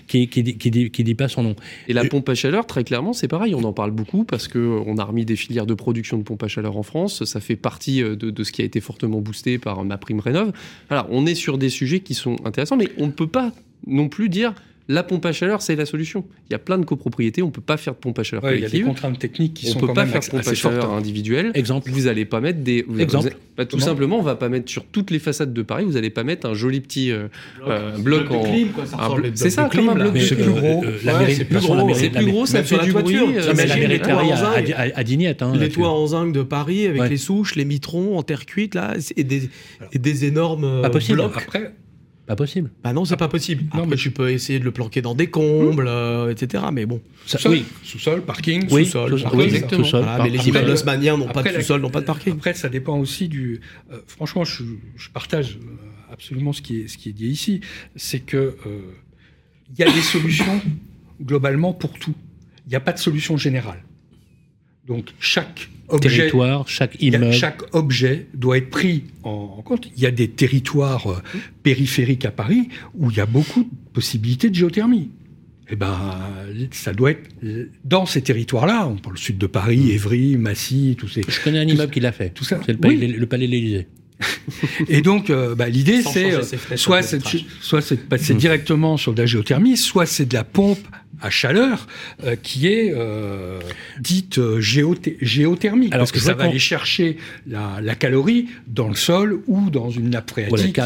dit pas son nom. Et la pompe à chaleur, très clairement, c'est pareil. On en parle beaucoup parce que on a remis des filières de production de pompes à chaleur en France. Ça fait partie de ce qui a été fortement boosté par MaPrimeRénov'. Alors, on est sur des sujets qui sont intéressants, mais on ne peut pas non plus dire. La pompe à chaleur, c'est la solution. Il y a plein de copropriétés, on ne peut pas faire de pompe à chaleur collective. Il y a des contraintes techniques qui sont quand même assez fortes. On ne peut pas faire de pompe à chaleur individuelle. Exemple. Vous n'allez pas mettre des... tout simplement, on ne va pas mettre sur toutes les façades de Paris, vous n'allez pas mettre un joli petit bloc en... C'est ça, comme un bloc de c'est plus gros. C'est plus gros, ça fait du bruit. La mairie de Paris à Dignette. Les toits en zinc de Paris, avec les souches, les mitrons en terre cuite, là, et des énormes blocs. Après... Pas possible. Bah non, c'est pas possible. Après, tu peux essayer de le planquer dans des combles, etc. Mais bon. Sous-sol, parking, sous-sol. Exactement. Voilà, mais les immeubles haussmanniens n'ont pas de sous-sol, n'ont pas de parking. Après, ça dépend aussi du... franchement, je partage absolument ce qui est dit ici. C'est que il y a des solutions globalement pour tout. Il n'y a pas de solution générale. Donc, chaque territoire, chaque immeuble. Chaque objet doit être pris en compte. Il y a des territoires périphériques à Paris où il y a beaucoup de possibilités de géothermie. Eh ben, ça doit être dans ces territoires-là. On parle le sud de Paris, Évry, Massy, tous ces... Je connais un immeuble qui l'a fait. Tout ça. C'est le Palais de l'Élysée. Et donc, l'idée, c'est soit c'est de passer directement sur de la géothermie, soit c'est de la pompe à chaleur qui est dite géothermique. Alors, parce que ça va aller chercher la calorie dans le sol ou dans une nappe phréatique.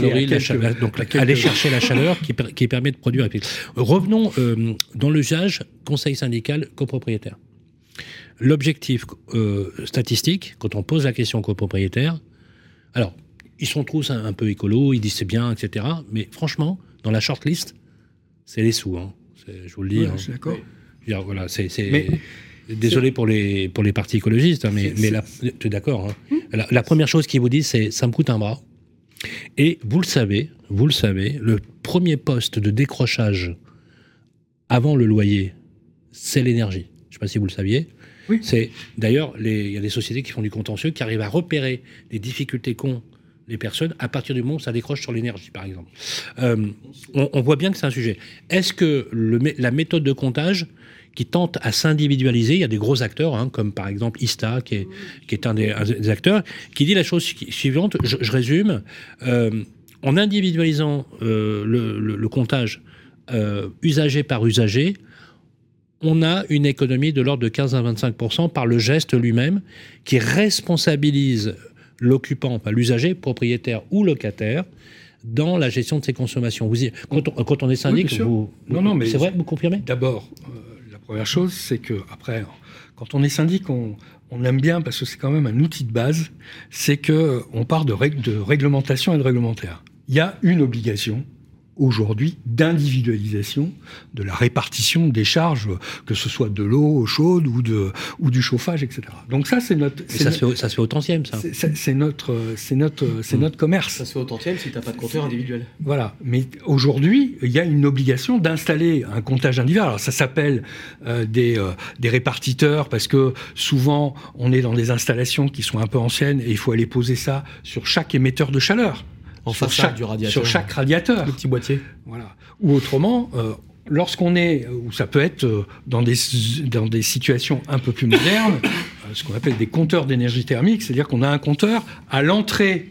Aller chercher la chaleur qui permet de produire. Revenons dans l'usage conseil syndical copropriétaire. L'objectif statistique, quand on pose la question aux copropriétaires, alors, ils sont tous un peu écolos, ils disent c'est bien, etc. Mais franchement, dans la shortlist, c'est les sous. Hein. Je vous le dis. Ouais, je suis d'accord. Voilà, désolé pour les partis écologistes, hein, mais tu es d'accord. Hein. La première chose qu'ils vous disent, c'est ça me coûte un bras. Et vous le savez, le premier poste de décrochage avant le loyer, c'est l'énergie. Je ne sais pas si vous le saviez. Oui. D'ailleurs, il y a des sociétés qui font du contentieux, qui arrivent à repérer les difficultés qu'ont les personnes à partir du moment où ça décroche sur l'énergie, par exemple. On voit bien que c'est un sujet. Est-ce que la méthode de comptage qui tente à s'individualiser, il y a des gros acteurs, hein, comme par exemple Ista, qui est un des acteurs, qui dit la chose suivante, je résume, en individualisant le comptage usager par usager, on a une économie de l'ordre de 15 à 25% par le geste lui-même qui responsabilise l'occupant, enfin l'usager, propriétaire ou locataire, dans la gestion de ses consommations. Quand on est syndic, mais c'est vrai, vous confirmez ? D'abord, la première chose, c'est que après, quand on est syndic, on aime bien, parce que c'est quand même un outil de base, c'est qu'on part de réglementation et de réglementaire. Il y a une obligation aujourd'hui d'individualisation de la répartition des charges, que ce soit de l'eau chaude ou du chauffage, etc. Donc ça, c'est notre... Ça se fait au tantième, ça. C'est notre commerce. Ça se fait au tantième si tu n'as pas de compteur individuel. Voilà. Mais aujourd'hui, il y a une obligation d'installer un comptage individuel. Alors ça s'appelle des répartiteurs, parce que souvent, on est dans des installations qui sont un peu anciennes et il faut aller poser ça sur chaque émetteur de chaleur. En façade du radiateur. Sur chaque radiateur. Le petit boîtier. Voilà. Ou autrement, lorsqu'on est, ou ça peut être dans des situations un peu plus modernes, ce qu'on appelle des compteurs d'énergie thermique, c'est-à-dire qu'on a un compteur à l'entrée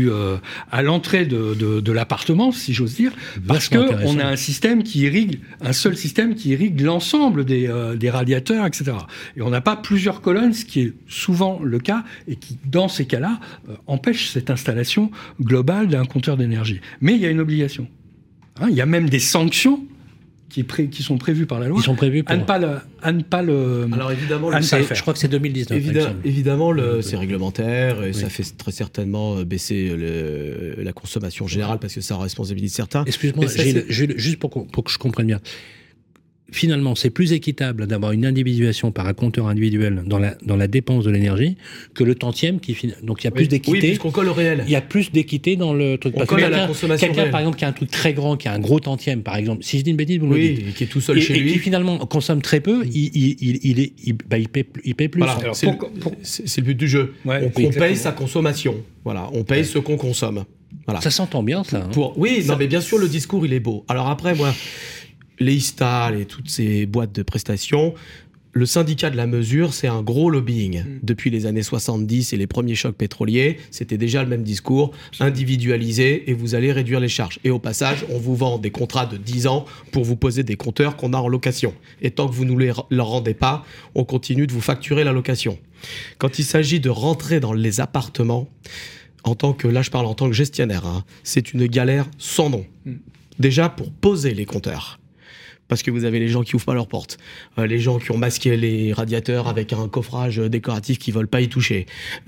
de l'appartement, si j'ose dire, parce qu'on a un système qui irrigue, un seul système qui irrigue l'ensemble des radiateurs, etc. Et on n'a pas plusieurs colonnes, ce qui est souvent le cas, et qui, dans ces cas-là, empêche cette installation globale d'un compteur d'énergie. Mais il y a une obligation. Il y a même des sanctions qui sont prévus par la loi, ils sont prévus pour... à ne pas le Alors évidemment, je crois que c'est 2019. Évidemment, c'est réglementaire et ça fait très certainement baisser la consommation générale parce que ça responsabilise certains. Excuse-moi, Gilles, juste pour que je comprenne bien. Finalement, c'est plus équitable d'avoir une individuation par un compteur individuel dans la dépense de l'énergie que le tantième donc il y a plus d'équité. Oui, puisqu'on colle au réel. Il y a plus d'équité dans le truc. On colle à la consommation réelle. Quelqu'un, par exemple, qui a un truc très grand, qui a un gros tantième, par exemple, si je dis une bêtise, vous me le dites. Oui, qui est tout seul chez lui. Et qui finalement consomme très peu, il paie plus. Voilà, c'est le but du jeu. Ouais, on paye sa consommation. Voilà, on paye ce qu'on consomme. Voilà. Ça s'entend bien, ça. Oui, non, mais bien sûr, le discours, il est beau. Alors après, moi... les Istal et toutes ces boîtes de prestations, le syndicat de la mesure, c'est un gros lobbying. Depuis les années 70 et les premiers chocs pétroliers, c'était déjà le même discours, individualisé et vous allez réduire les charges. Et au passage, on vous vend des contrats de 10 ans pour vous poser des compteurs qu'on a en location. Et tant que vous ne leur rendez pas, on continue de vous facturer la location. Quand il s'agit de rentrer dans les appartements, là je parle en tant que gestionnaire, c'est une galère sans nom. Déjà pour poser les compteurs. Parce que vous avez les gens qui ouvrent pas leurs portes, les gens qui ont masqué les radiateurs avec un coffrage décoratif qui veulent pas y toucher.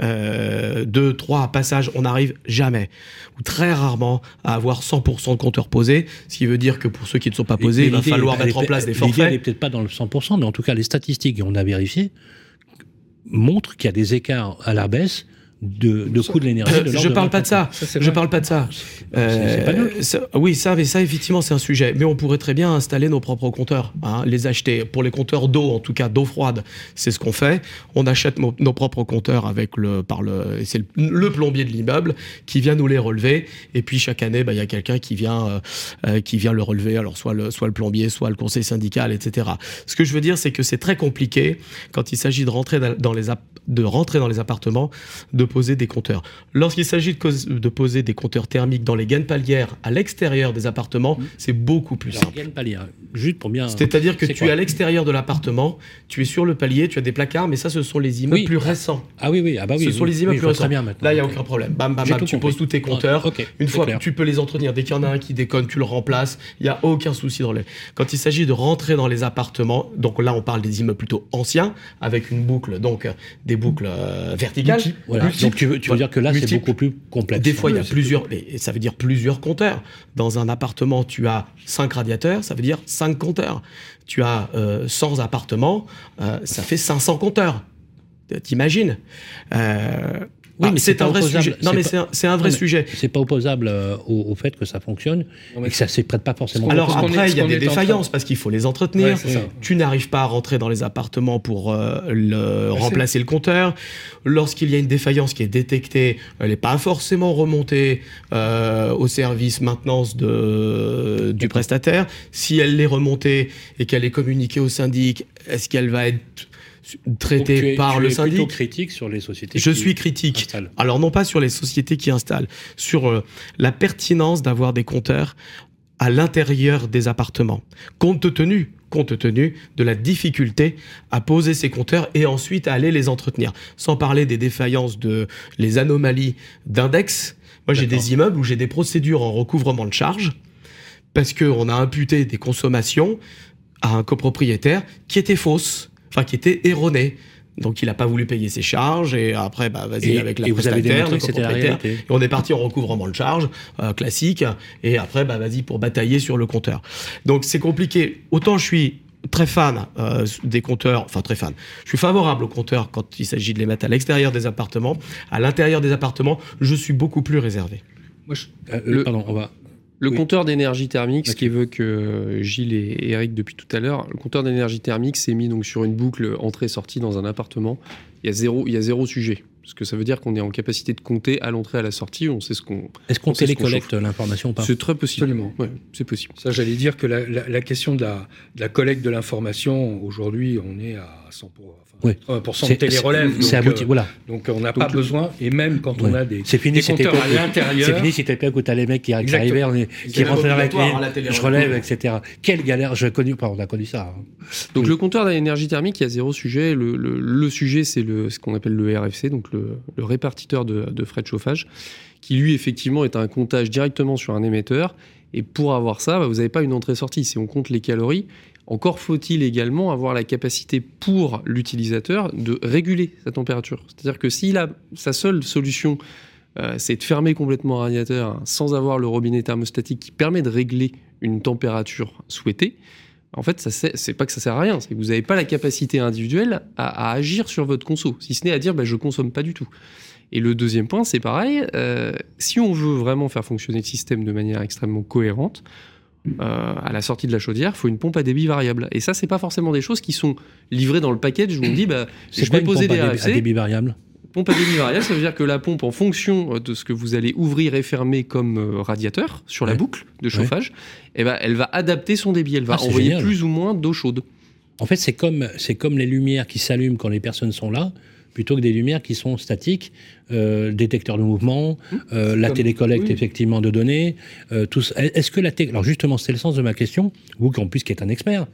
2, 3 passages, on n'arrive jamais, ou très rarement, à avoir 100% de compteurs posés, ce qui veut dire que pour ceux qui ne sont pas posés, il va falloir mettre en place des forfaits. L'idée n'est peut-être pas dans le 100%, mais en tout cas, les statistiques, et on a vérifié, montrent qu'il y a des écarts à la baisse de coût de l'énergie. Je parle pas de ça. Je parle pas de ça. C'est pas neutre. Oui, ça effectivement c'est un sujet. Mais on pourrait très bien installer nos propres compteurs, les acheter pour les compteurs d'eau, en tout cas d'eau froide. C'est ce qu'on fait. On achète nos propres compteurs c'est le plombier de l'immeuble qui vient nous les relever. Et puis chaque année, il y a quelqu'un qui vient le relever. Alors soit le plombier, soit le conseil syndical, etc. Ce que je veux dire, c'est que c'est très compliqué quand il s'agit de rentrer dans les appartements, de poser des compteurs. Lorsqu'il s'agit de poser des compteurs thermiques dans les gaines palières à l'extérieur des appartements, c'est beaucoup plus simple. Gaines palières, juste pour bien... C'est-à-dire que tu es à l'extérieur de l'appartement, tu es sur le palier, tu as des placards, mais ça, ce sont les immeubles plus récents. Ah oui, ce sont les immeubles plus récents. Là, il n'y a aucun problème. Bam, tu poses tous tes compteurs. Une fois que tu peux les entretenir, dès qu'il y en a un qui déconne, tu le remplaces. Il n'y a aucun souci quand il s'agit de rentrer dans les appartements, donc là, on parle des immeubles plutôt anciens, avec une boucle, donc des boucles verticales. Donc tu veux dire que là, c'est beaucoup plus complexe. Des fois, il y a plusieurs, et ça veut dire plusieurs compteurs. Dans un appartement, tu as 5 radiateurs, ça veut dire 5 compteurs. Tu as 100 appartements, ça fait 500 compteurs. T'imagines mais c'est un vrai sujet. Non, mais c'est un vrai sujet. C'est pas opposable au fait que ça fonctionne et que ça ne prête pas forcément. Alors après, il y a des défaillances parce qu'il faut les entretenir. Tu n'arrives pas à rentrer dans les appartements pour remplacer le compteur. Lorsqu'il y a une défaillance qui est détectée, elle n'est pas forcément remontée au service maintenance du prestataire. Si elle l'est remontée et qu'elle est communiquée au syndic, est-ce qu'elle va être traité par le syndic? Plutôt critique sur les sociétés. Je suis critique. Alors non pas sur les sociétés qui installent, sur la pertinence d'avoir des compteurs à l'intérieur des appartements, compte tenu de la difficulté à poser ces compteurs et ensuite à aller les entretenir. Sans parler des défaillances les anomalies d'index. Moi, j'ai des immeubles où j'ai des procédures en recouvrement de charges parce qu'on a imputé des consommations à un copropriétaire qui étaient fausses. Qui était erroné. Donc il n'a pas voulu payer ses charges et après vas-y avec la et vous avez prestataire, démontré que c'était la réalité. et on est parti en recouvrement de charges classique et après vas-y pour batailler sur le compteur. Donc c'est compliqué. Autant je suis très fan des compteurs, enfin très fan. Je suis favorable aux compteurs quand il s'agit de les mettre à l'extérieur des appartements. À l'intérieur des appartements, je suis beaucoup plus réservé. Moi, Pardon, on va. Le compteur d'énergie thermique, ce qu'évoquent Gilles et Eric depuis tout à l'heure, le compteur d'énergie thermique s'est mis donc sur une boucle entrée-sortie dans un appartement. Il y a zéro sujet. Parce que ça veut dire qu'on est en capacité de compter à l'entrée, à la sortie. On sait ce qu'on. Est-ce qu'on télécollecte l'information ou pas ? C'est très possible. Absolument. Ouais, c'est possible. Ça, j'allais dire que la question de la collecte de l'information, aujourd'hui, on est à 100%. Oui. De télérelève. C'est abouti, voilà. Donc on n'a pas besoin, et même quand on a des compteurs à l'intérieur. C'est fini, c'était pas où t'as les mecs qui arrivaient, qui rentraient dans la clé, je relève, etc. Quelle galère, on a connu ça. Hein. Donc le compteur d'énergie thermique, il y a zéro sujet. Le sujet, c'est ce qu'on appelle le RFC, donc le répartiteur de frais de chauffage, qui lui, effectivement, est un comptage directement sur un émetteur. Et pour avoir ça, vous n'avez pas une entrée-sortie. Si on compte les calories, encore faut-il également avoir la capacité pour l'utilisateur de réguler sa température. C'est-à-dire que si sa seule solution, c'est de fermer complètement un radiateur sans avoir le robinet thermostatique qui permet de régler une température souhaitée, en fait, c'est pas que ça sert à rien, c'est que vous n'avez pas la capacité individuelle à agir sur votre conso, si ce n'est à dire je consomme pas du tout. Et le deuxième point, c'est pareil, si on veut vraiment faire fonctionner le système de manière extrêmement cohérente, à la sortie de la chaudière, il faut une pompe à débit variable. Et ça, c'est pas forcément des choses qui sont livrées dans le package où on dit je vais poser des RFC. À débit variable. Pompe à débit variable, ça veut dire que la pompe, en fonction de ce que vous allez ouvrir et fermer comme radiateur sur la boucle de chauffage, elle va adapter son débit. Elle va envoyer génial. Plus ou moins d'eau chaude. En fait, c'est comme les lumières qui s'allument quand les personnes sont là, plutôt que des lumières qui sont statiques, détecteurs de mouvement, la télécollecte effectivement de données. Est-ce que alors justement, c'est le sens de ma question, vous en plus qui êtes un expert,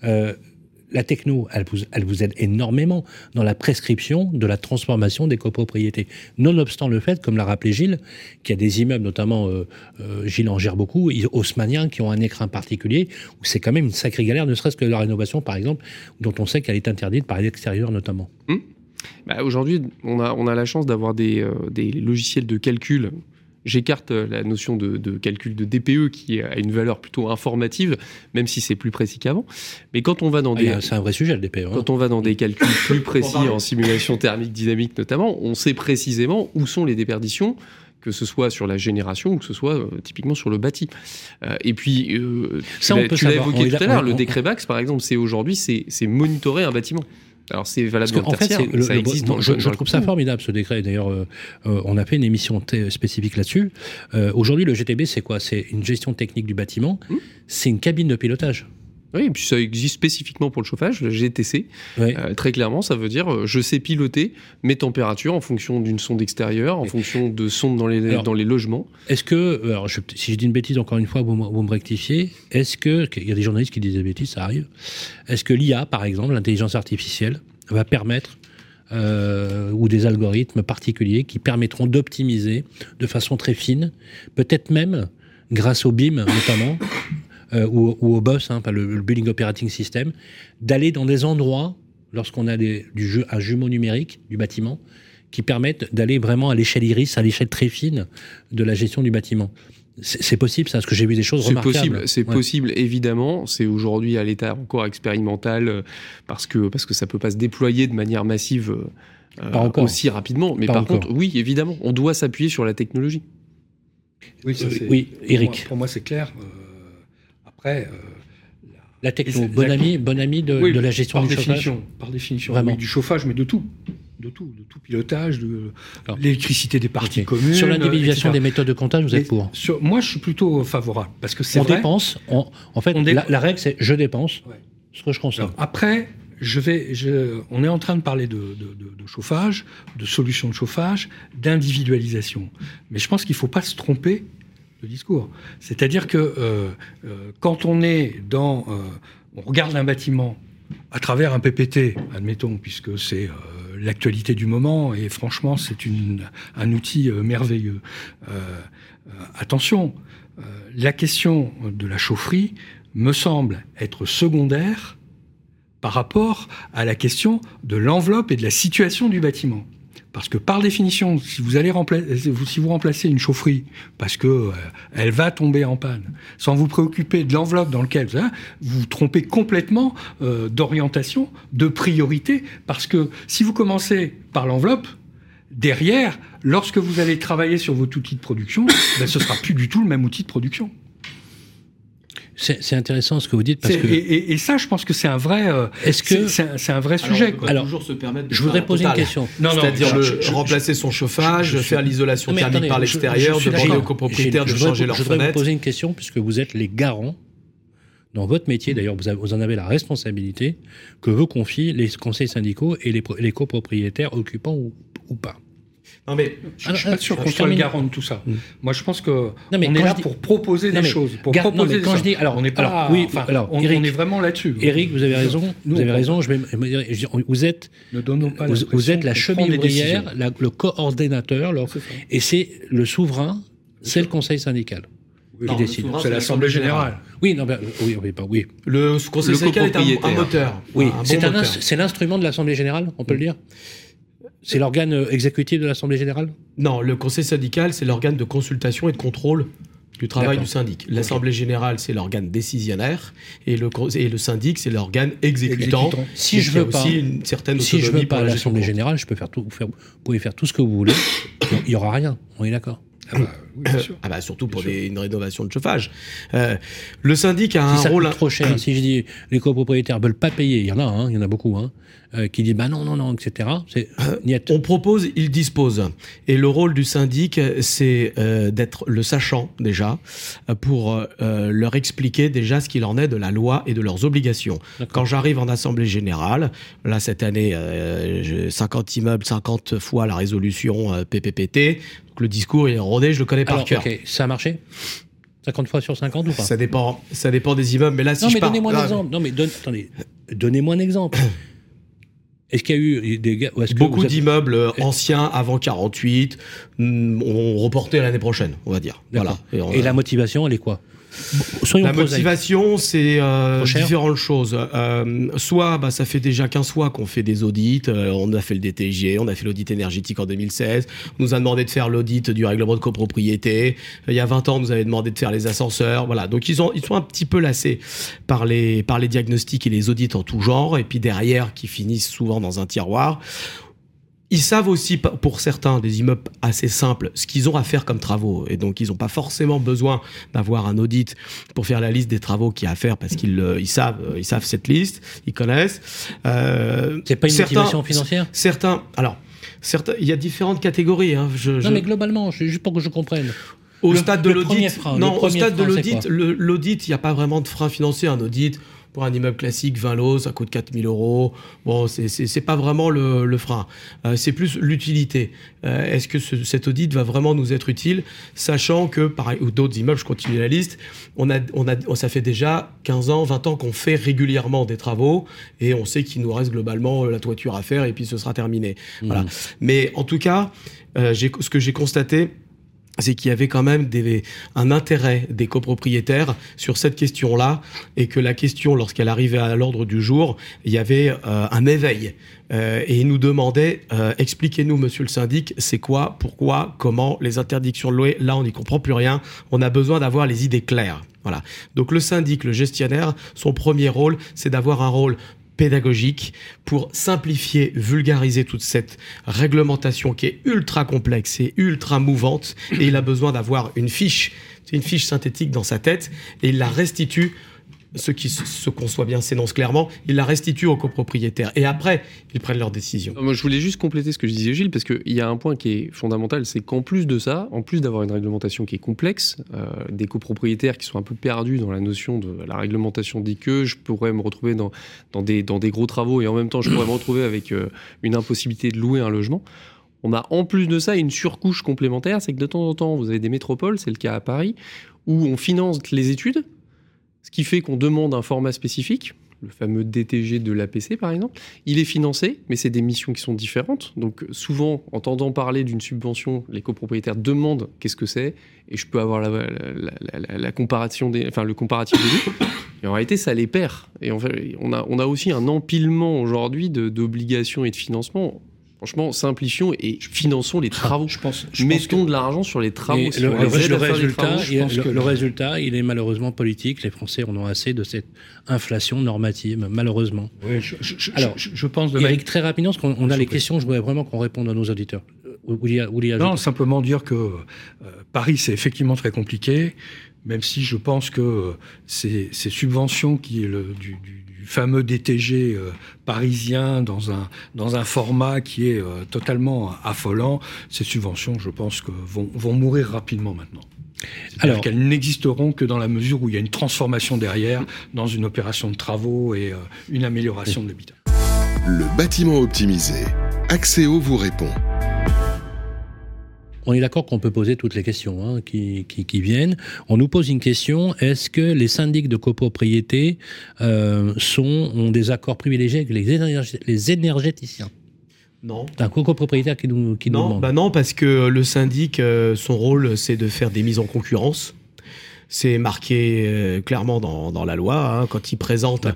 la techno, elle vous aide énormément dans la prescription de la transformation des copropriétés. Nonobstant le fait, comme l'a rappelé Gilles, qu'il y a des immeubles, notamment Gilles en gère beaucoup, haussmanniens, qui ont un écrin particulier, où c'est quand même une sacrée galère, ne serait-ce que la rénovation, par exemple, dont on sait qu'elle est interdite par l'extérieur notamment. Aujourd'hui, on a la chance d'avoir des logiciels de calcul. J'écarte la notion de calcul de DPE qui a une valeur plutôt informative, même si c'est plus précis qu'avant. Mais quand on va dans c'est un vrai sujet, le DPE. Quand on va dans des calculs plus précis en simulation thermique dynamique notamment, on sait précisément où sont les déperditions, que ce soit sur la génération ou que ce soit typiquement sur le bâti. Et puis, ça, tu l'as évoqué tout à l'heure, le décret BAX, par exemple, c'est monitorer un bâtiment. Alors c'est valable dans le tertiaire, ça existe dans je trouve ça formidable ce décret. D'ailleurs, on a fait une émission spécifique là-dessus. Aujourd'hui, le GTB, c'est quoi ? C'est une gestion technique du bâtiment. C'est une cabine de pilotage. Oui, et puis ça existe spécifiquement pour le chauffage, le GTC. Oui. Très clairement, ça veut dire je sais piloter mes températures en fonction d'une sonde extérieure, en fonction de sondes dans les logements. Est-ce que, alors si je dis une bêtise encore une fois, vous me rectifiez, est-ce que, il y a des journalistes qui disent des bêtises, ça arrive, est-ce que l'IA, par exemple, l'intelligence artificielle, va permettre, ou des algorithmes particuliers qui permettront d'optimiser de façon très fine, peut-être même, grâce au BIM notamment, ou au BOS, le Building Operating System, d'aller dans des endroits, lorsqu'on a un jumeau numérique du bâtiment, qui permettent d'aller vraiment à l'échelle iris, à l'échelle très fine de la gestion du bâtiment. C'est possible, ça, parce que j'ai vu des choses remarquables. C'est possible, évidemment. C'est aujourd'hui à l'état encore expérimental, parce que ça ne peut pas se déployer de manière massive aussi rapidement. Mais par contre, oui, évidemment, on doit s'appuyer sur la technologie. Oui, Eric. Pour moi, c'est clair. La techno, bon ami de la gestion du chauffage. Par définition, vraiment. Du chauffage, mais de tout pilotage, l'électricité des parties communes. Sur l'individualisation des méthodes de comptage, vous êtes pour ? Moi, je suis plutôt favorable, parce que c'est vrai. Dépense. La règle, c'est je dépense ce que je consomme. Alors, après, on est en train de parler de chauffage, de solutions de chauffage, d'individualisation. Mais je pense qu'il ne faut pas se tromper de discours. C'est-à-dire que quand on est on regarde un bâtiment à travers un PPT, admettons, puisque c'est l'actualité du moment, et franchement, c'est un outil merveilleux. Attention, la question de la chaufferie me semble être secondaire par rapport à la question de l'enveloppe et de la situation du bâtiment. Parce que par définition, si vous remplacez une chaufferie parce que elle va tomber en panne, sans vous préoccuper de l'enveloppe dans laquelle vous vous trompez complètement d'orientation, de priorité, parce que si vous commencez par l'enveloppe, derrière, lorsque vous allez travailler sur votre outil de production, ce sera plus du tout le même outil de production. C'est intéressant ce que vous dites parce que et ça, je pense que c'est un vrai. C'est un vrai sujet. On peut toujours se permettre. Je voudrais poser une question. C'est-à-dire remplacer son chauffage, faire l'isolation thermique par l'extérieur, demander aux copropriétaires de changer leurs fenêtres. Je voudrais vous poser une question puisque vous êtes les garants dans votre métier. D'ailleurs, vous en avez la responsabilité que vous confient les conseils syndicaux et les copropriétaires occupants ou pas. Non mais je suis pas sûr qu'on soit le garant de tout ça. Moi, je pense que on est là pour proposer des choses, pour proposer des choses. On n'est pas. On est vraiment là-dessus. Éric, vous avez raison. Vous avez raison. Vous êtes. Ne donnons pas. Vous êtes la cheville ouvrière, le coordinateur, et c'est le souverain, c'est le conseil syndical. Qui décide. C'est l'Assemblée générale. Oui. Le conseil syndical est un moteur. Oui. C'est l'instrument de l'Assemblée générale, on peut le dire. C'est l'organe exécutif de l'Assemblée générale ? Non, le conseil syndical, c'est l'organe de consultation et de contrôle du travail du syndic. L'Assemblée générale, c'est l'organe décisionnaire et le syndic, c'est l'organe exécutant. Si je veux pas, une certaine si je veux pas à l'Assemblée générale, je peux faire tout. Vous pouvez faire tout ce que vous voulez. Il y aura rien. On est d'accord. Oui, bien sûr. Surtout pour une rénovation de chauffage. Le syndic a un rôle trop cher. Si je dis les copropriétaires veulent pas payer, il y en a beaucoup, qui disent non, etc. On propose, ils disposent. Et le rôle du syndic, c'est d'être le sachant déjà, pour leur expliquer déjà ce qu'il en est de la loi et de leurs obligations. Quand j'arrive en assemblée générale, là cette année, 50 immeubles, 50 fois la résolution PPPT. Donc le discours il est rodé, je le connais par cœur. Ça a marché 50 fois sur 50 ou pas ? Ça dépend des immeubles, mais là si donnez-moi un exemple. Attendez, donnez-moi un exemple. Est-ce qu'il y a eu des gars... Beaucoup d'immeubles anciens avant 48 ont reporté l'année prochaine, on va dire. Voilà. Et la motivation, elle est quoi ? La motivation, c'est différentes choses. Soit, ça fait déjà 15 fois qu'on fait des audits. On a fait le DTG, on a fait l'audit énergétique en 2016. On nous a demandé de faire l'audit du règlement de copropriété. Il y a 20 ans, on nous avait demandé de faire les ascenseurs. Voilà. Donc, ils sont un petit peu lassés par les diagnostics et les audits en tout genre. Et puis derrière, qui finissent souvent dans un tiroir. Ils savent aussi, pour certains, des immeubles assez simples, ce qu'ils ont à faire comme travaux. Et donc, ils n'ont pas forcément besoin d'avoir un audit pour faire la liste des travaux qu'il y a à faire parce qu'ils savent cette liste, ils connaissent. C'est pas une motivation financière ? Certains, il y a différentes catégories. Non, mais globalement, juste pour que je comprenne. Au stade de l'audit, l'audit, l'audit, il n'y a pas vraiment de frein financier. Un audit, pour un immeuble classique, 20 lots, ça coûte 4 000 €. Bon, c'est pas vraiment le frein. C'est plus l'utilité. Est-ce que cet audit va vraiment nous être utile, sachant que, ou d'autres immeubles, je continue la liste, ça fait déjà 15 ans, 20 ans qu'on fait régulièrement des travaux et on sait qu'il nous reste globalement la toiture à faire et puis ce sera terminé. Voilà. Mais en tout cas, ce que j'ai constaté, c'est qu'il y avait quand même un intérêt des copropriétaires sur cette question-là et que la question, lorsqu'elle arrivait à l'ordre du jour, il y avait un éveil. Et ils nous demandaient, expliquez-nous, monsieur le syndic, c'est quoi, pourquoi, comment, les interdictions de louer. Là, on n'y comprend plus rien. On a besoin d'avoir les idées claires. Voilà. Donc le syndic, le gestionnaire, son premier rôle, c'est d'avoir un rôle pédagogique pour simplifier, vulgariser toute cette réglementation qui est ultra complexe et ultra mouvante, et il a besoin d'avoir une fiche synthétique dans sa tête et il la restitue. Ceux qui se conçoivent bien s'énoncent clairement, ils la restituent aux copropriétaires. Et après, ils prennent leurs décisions. Moi, je voulais juste compléter ce que je disais, Gilles, parce qu'il y a un point qui est fondamental, c'est qu'en plus de ça, en plus d'avoir une réglementation qui est complexe, des copropriétaires qui sont un peu perdus dans la notion de la réglementation dit que je pourrais me retrouver dans des gros travaux et en même temps, je pourrais me retrouver avec une impossibilité de louer un logement. On a en plus de ça une surcouche complémentaire, c'est que de temps en temps, vous avez des métropoles, c'est le cas à Paris, où on finance les études, ce qui fait qu'on demande un format spécifique, le fameux DTG de l'APC par exemple. Il est financé, mais c'est des missions qui sont différentes. Donc souvent, entendant parler d'une subvention, les copropriétaires demandent qu'est-ce que c'est, et je peux avoir le comparatif des deux. Et en réalité, ça les perd. Et en fait, on a aussi un empilement aujourd'hui d'obligations et de financement. Franchement, simplifions et finançons les travaux. Mettons de l'argent sur les travaux. Le résultat, il est malheureusement politique. Les Français en ont assez de cette inflation normative, malheureusement. Oui, je pense... Eric, très rapidement, parce qu'on a les questions, je voudrais vraiment qu'on réponde à nos auditeurs. Non, simplement dire que Paris, c'est effectivement très compliqué, même si je pense que ces subventions qui est du fameux DTG parisien dans un format qui est totalement affolant, ces subventions, je pense que vont mourir rapidement maintenant. Alors qu'elles n'existeront que dans la mesure où il y a une transformation derrière dans une opération de travaux et une amélioration de l'habitat. Le bâtiment optimisé. Axéo vous répond. On est d'accord qu'on peut poser toutes les questions qui viennent. On nous pose une question, est-ce que les syndics de copropriété ont des accords privilégiés avec les énergéticiens ? Non. C'est un copropriétaire qui nous demande. Non, parce que le syndic, son rôle, c'est de faire des mises en concurrence. C'est marqué clairement dans la loi, quand il présente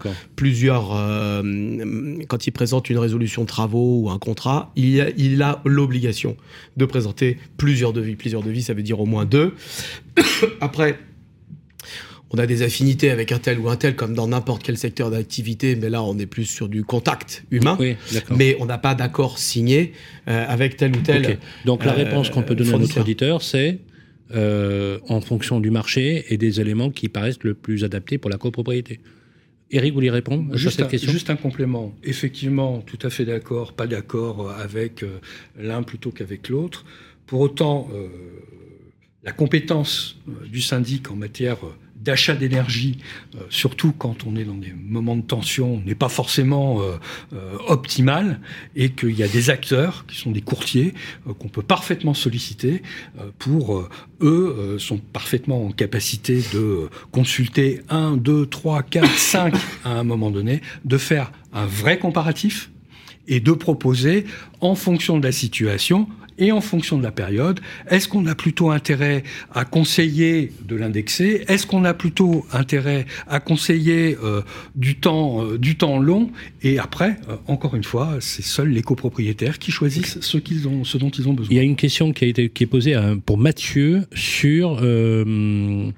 quand il présente une résolution de travaux ou un contrat, il a l'obligation de présenter plusieurs devis. Plusieurs devis, ça veut dire au moins 2. Après, on a des affinités avec un tel ou un tel, comme dans n'importe quel secteur d'activité, mais là, on est plus sur du contact humain. Oui, mais on n'a pas d'accord signé avec tel ou tel. Okay. Donc la réponse qu'on peut donner à notre auditeur, c'est en fonction du marché et des éléments qui paraissent le plus adaptés pour la copropriété. Éric, vous voulez répondre à cette question ? Juste un complément. Effectivement, tout à fait d'accord, pas d'accord avec l'un plutôt qu'avec l'autre. Pour autant, la compétence du syndic en matière d'achat d'énergie, surtout quand on est dans des moments de tension, n'est pas forcément optimale, et qu'il y a des acteurs qui sont des courtiers qu'on peut parfaitement solliciter pour eux sont parfaitement en capacité de consulter 1, 2, 3, 4, 5 à un moment donné, de faire un vrai comparatif et de proposer en fonction de la situation et en fonction de la période, est-ce qu'on a plutôt intérêt à conseiller de l'indexer ? Est-ce qu'on a plutôt intérêt à conseiller du temps long ? Et après, encore une fois, c'est seuls les copropriétaires qui choisissent ce dont ils ont besoin. Il y a une question qui est posée pour Mathieu sur vous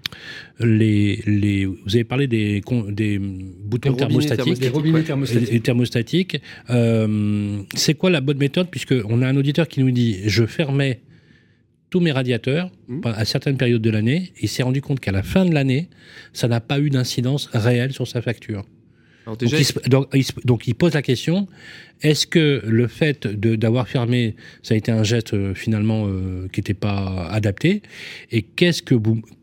avez parlé des boutons thermostatiques. Des robinets thermostatiques. Et thermostatiques. C'est quoi la bonne méthode ? Puisqu'on a un auditeur qui nous dit « Je fermais tous mes radiateurs à certaines périodes de l'année. Il s'est rendu compte qu'à la fin de l'année, ça n'a pas eu d'incidence réelle sur sa facture. » Donc il pose la question, est-ce que le fait d'avoir fermé, ça a été un geste finalement qui n'était pas adapté ? Et quel est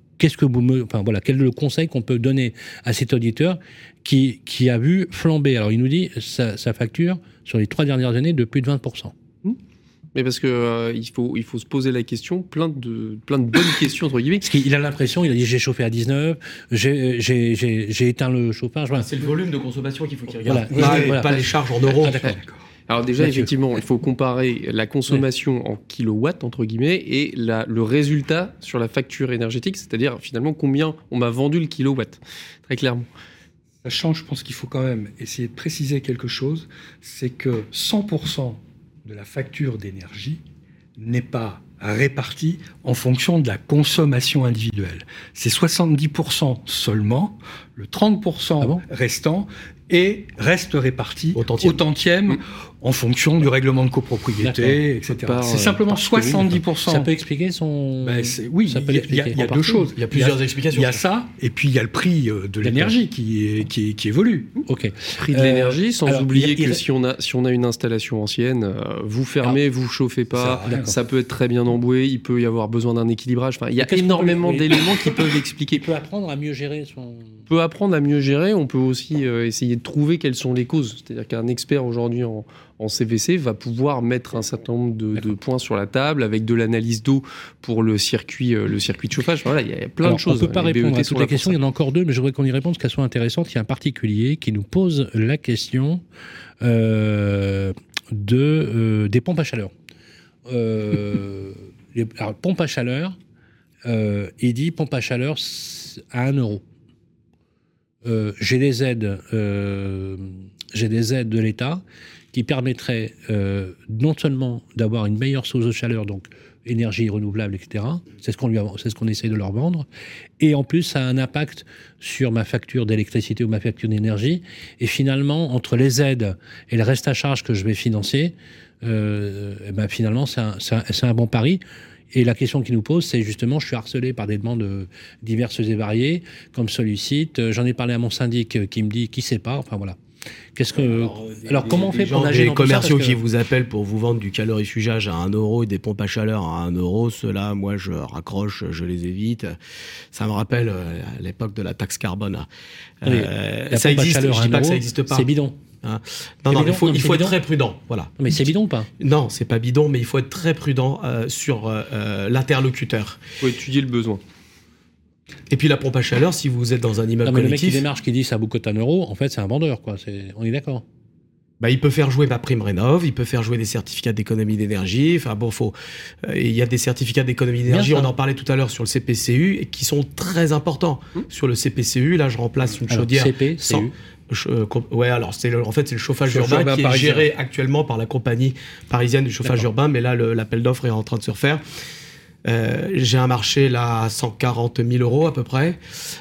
le conseil qu'on peut donner à cet auditeur qui a vu flamber ? Alors il nous dit sa facture sur les 3 dernières années de plus de 20%. Mais parce que il faut se poser la question, plein de bonnes questions entre guillemets. Parce qu'il a l'impression, il a dit j'ai chauffé à 19, j'ai éteint le chauffage. Voilà. C'est le volume de consommation qu'il faut qu'il regarde, pas les charges en euros. Ah, d'accord. Alors déjà, effectivement, il faut comparer la consommation en kilowatts, entre guillemets, et le résultat sur la facture énergétique, c'est-à-dire finalement combien on m'a vendu le kilowatt, très clairement. Sachant, je pense qu'il faut quand même essayer de préciser quelque chose, c'est que 100% de la facture d'énergie n'est pas répartie en fonction de la consommation individuelle. C'est 70% seulement, le 30% restant reste réparti au tantième en fonction du règlement de copropriété, etc. C'est simplement 70%. Ça peut expliquer son... oui, il y a deux choses. Il y a plusieurs explications. Il y a ça, et puis il y a le prix de l'énergie qui évolue. Okay. Prix de l'énergie, sans oublier que si on a une installation ancienne, vous fermez, vous chauffez pas, ça peut être très bien emboué, il peut y avoir besoin d'un équilibrage. Enfin, il y a énormément d'éléments qui peuvent expliquer. Il peut apprendre à mieux gérer on peut aussi essayer de trouver quelles sont les causes. C'est-à-dire qu'un expert aujourd'hui en CVC va pouvoir mettre un certain nombre de points sur la table avec de l'analyse d'eau pour le circuit de chauffage. Voilà, il y a plein de choses. On ne peut pas répondre à toutes les questions, il y en a encore 2, mais je voudrais qu'on y réponde parce qu'elles sont intéressantes. Il y a un particulier qui nous pose la question des pompes à chaleur. Alors, pompe à chaleur, il dit pompe à chaleur à 1 euro. j'ai des aides de l'État qui permettraient non seulement d'avoir une meilleure source de chaleur, donc énergie renouvelable, etc. C'est ce qu'on essaie de leur vendre. Et en plus, ça a un impact sur ma facture d'électricité ou ma facture d'énergie. Et finalement, entre les aides et le reste à charge que je vais financer, finalement, c'est un bon pari. Et la question qu'ils nous posent, c'est justement, je suis harcelé par des demandes diverses et variées, comme Solicite. J'en ai parlé à mon syndic qui me dit qu'il ne sait pas. Enfin, voilà. Alors comment on fait pour nager dans tout ça ? Les commerciaux qui vous appellent pour vous vendre du calorifugage à 1 € et des pompes à chaleur à 1 €, ceux-là, moi, je raccroche, je les évite. Ça me rappelle à l'époque de la taxe carbone. Ça existe, je dis pas que ça n'existe pas. C'est bidon. Hein. Non, il faut être très prudent. Voilà. Mais c'est bidon ou pas ? Non, c'est pas bidon, mais il faut être très prudent sur l'interlocuteur. Il faut étudier le besoin. Et puis la pompe à chaleur, si vous êtes dans un immeuble collectif... Le mec qui démarche, qui dit ça vous coûte 1 €, en fait, c'est un vendeur, quoi. On est d'accord. Il peut faire jouer ma prime rénov, il peut faire jouer des certificats d'économie d'énergie. Enfin bon, il y a des certificats d'écononomie d'énergie, on en parlait tout à l'heure sur le CPCU, et qui sont très importants. Sur le CPCU, là, je remplace une chaudière... CPCU. Ouais, alors c'est le chauffage urbain qui est géré actuellement par la compagnie parisienne du chauffage urbain, mais là, l'appel d'offres est en train de se refaire. J'ai un marché là à 140 000 € à peu près.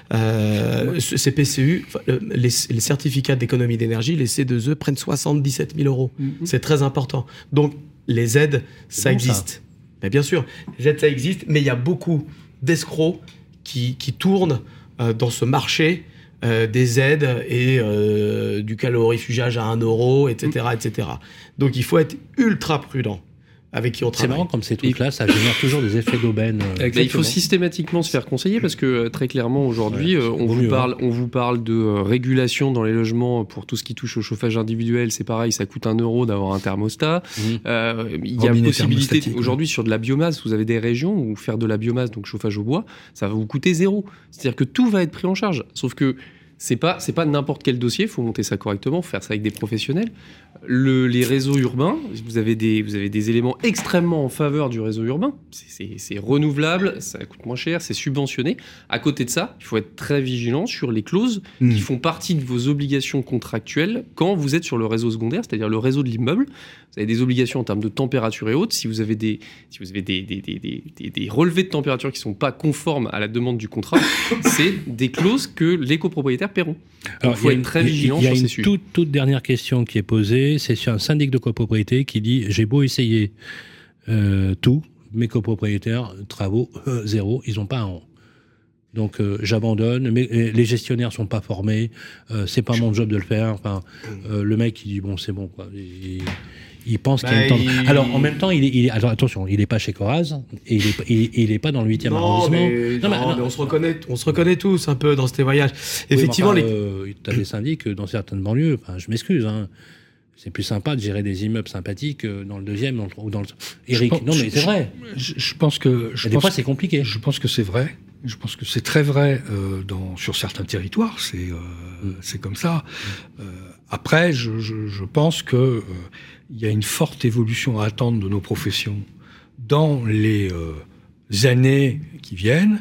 Ces PCU, les certificats d'économie d'énergie, les C2E prennent 77 000 €. C'est très important. Donc les aides, ça existe. Mais bien sûr, les aides, ça existe, mais il y a beaucoup d'escrocs qui tournent dans ce marché des aides et du calorifugage à 1 €, etc., etc. Donc il faut être ultra prudent avec qui on travaille. C'est marrant comme ces trucs-là, ça génère toujours des effets d'aubaine. Il faut systématiquement se faire conseiller parce que très clairement aujourd'hui, on vous parle de régulation dans les logements pour tout ce qui touche au chauffage individuel. C'est pareil, ça coûte 1 € d'avoir un thermostat. Il y a possibilité aujourd'hui sur de la biomasse. Vous avez des régions où faire de la biomasse, donc chauffage au bois, ça va vous coûter 0. C'est-à-dire que tout va être pris en charge. Sauf que c'est pas n'importe quel dossier, il faut monter ça correctement, faire ça avec des professionnels. Les réseaux urbains, vous avez des éléments extrêmement en faveur du réseau urbain. C'est renouvelable, ça coûte moins cher, c'est subventionné. À côté de ça, il faut être très vigilant sur les clauses qui font partie de vos obligations contractuelles quand vous êtes sur le réseau secondaire, c'est-à-dire le réseau de l'immeuble. Vous avez des obligations en termes de température et autres. Si vous avez des relevés de température qui ne sont pas conformes à la demande du contrat, c'est des clauses que les copropriétaires paieront. Alors, il faut être très vigilant sur ces sujets. Il y a une toute dernière question qui est posée, c'est sur un syndic de copropriété qui dit « J'ai beau essayer tout, mes copropriétaires, travaux, 0, ils n'ont pas un rond. Donc j'abandonne, mais les gestionnaires ne sont pas formés, c'est pas mon job de le faire. Enfin, le mec il dit bon c'est bon quoi. Il pense qu'il y a une tendance. Alors en même temps, alors, attention, il n'est pas chez Coraz et il n'est pas dans le 8e arrondissement. Mais on se reconnaît tous un peu dans ce témoignage. Effectivement, tu as des syndics dans certaines banlieues. Enfin, je m'excuse. Hein. C'est plus sympa de gérer des immeubles sympathiques dans le 2e ou dans le. Eric, mais c'est vrai. Je pense que. Des fois, c'est compliqué. Je pense que c'est vrai. Je pense que c'est très vrai sur certains territoires. C'est comme ça. Après, je pense que il y a une forte évolution à attendre de nos professions dans les années qui viennent.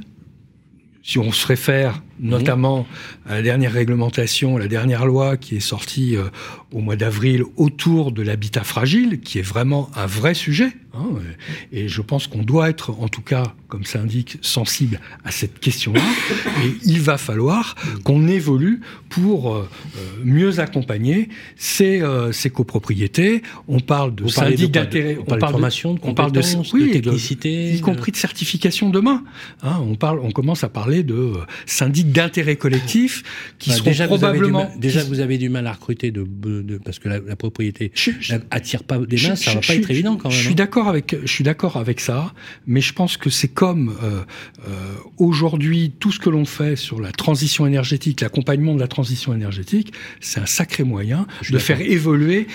Si on se réfère notamment à la dernière réglementation, la dernière loi qui est sortie au mois d'avril autour de l'habitat fragile, qui est vraiment un vrai sujet. Hein, et je pense qu'on doit être, en tout cas, comme ça indique, sensible à cette question-là. Et il va falloir qu'on évolue pour mieux accompagner ces copropriétés. On parle de syndic d'intérêt, on parle de formation, de compétences, de technicité, y compris de certification demain. Hein, on commence à parler de syndic d'intérêt collectif qui seront déjà probablement... Vous avez du mal à recruter parce que la propriété n'attire pas des masses, ça va pas être évident quand même. Je suis d'accord avec ça, mais je pense que c'est comme aujourd'hui, tout ce que l'on fait sur la transition énergétique, l'accompagnement de la transition énergétique, c'est un sacré moyen de faire évoluer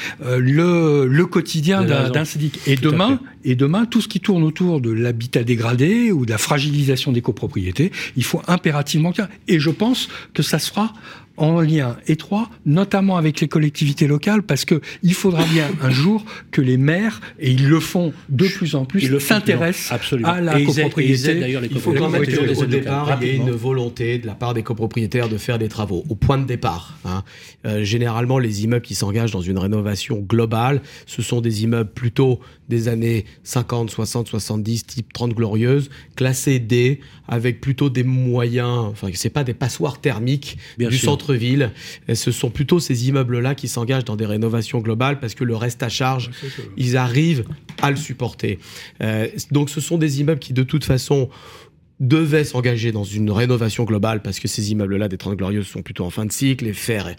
le quotidien d'un syndic. Et demain, tout ce qui tourne autour de l'habitat dégradé ou de la fragilisation des copropriétés, il faut impérativement... Et je pense que ça sera en lien étroit, notamment avec les collectivités locales, parce que il faudra bien un jour que les maires, et ils le font de plus en plus, s'intéressent à la copropriété. Il faut quand même qu'au départ, il y ait une volonté de la part des copropriétaires de faire des travaux. Au point de départ, généralement, les immeubles qui s'engagent dans une rénovation globale, ce sont des immeubles plutôt des années 50, 60, 70, type 30 glorieuses, classés D, avec plutôt des moyens, enfin, c'est pas des passoires thermiques du centre-ville. Ce sont plutôt ces immeubles-là qui s'engagent dans des rénovations globales parce que le reste à charge, ils arrivent à le supporter. Donc, ce sont des immeubles qui, de toute façon, devaient s'engager dans une rénovation globale parce que ces immeubles-là des 30 glorieuses sont plutôt en fin de cycle, les fers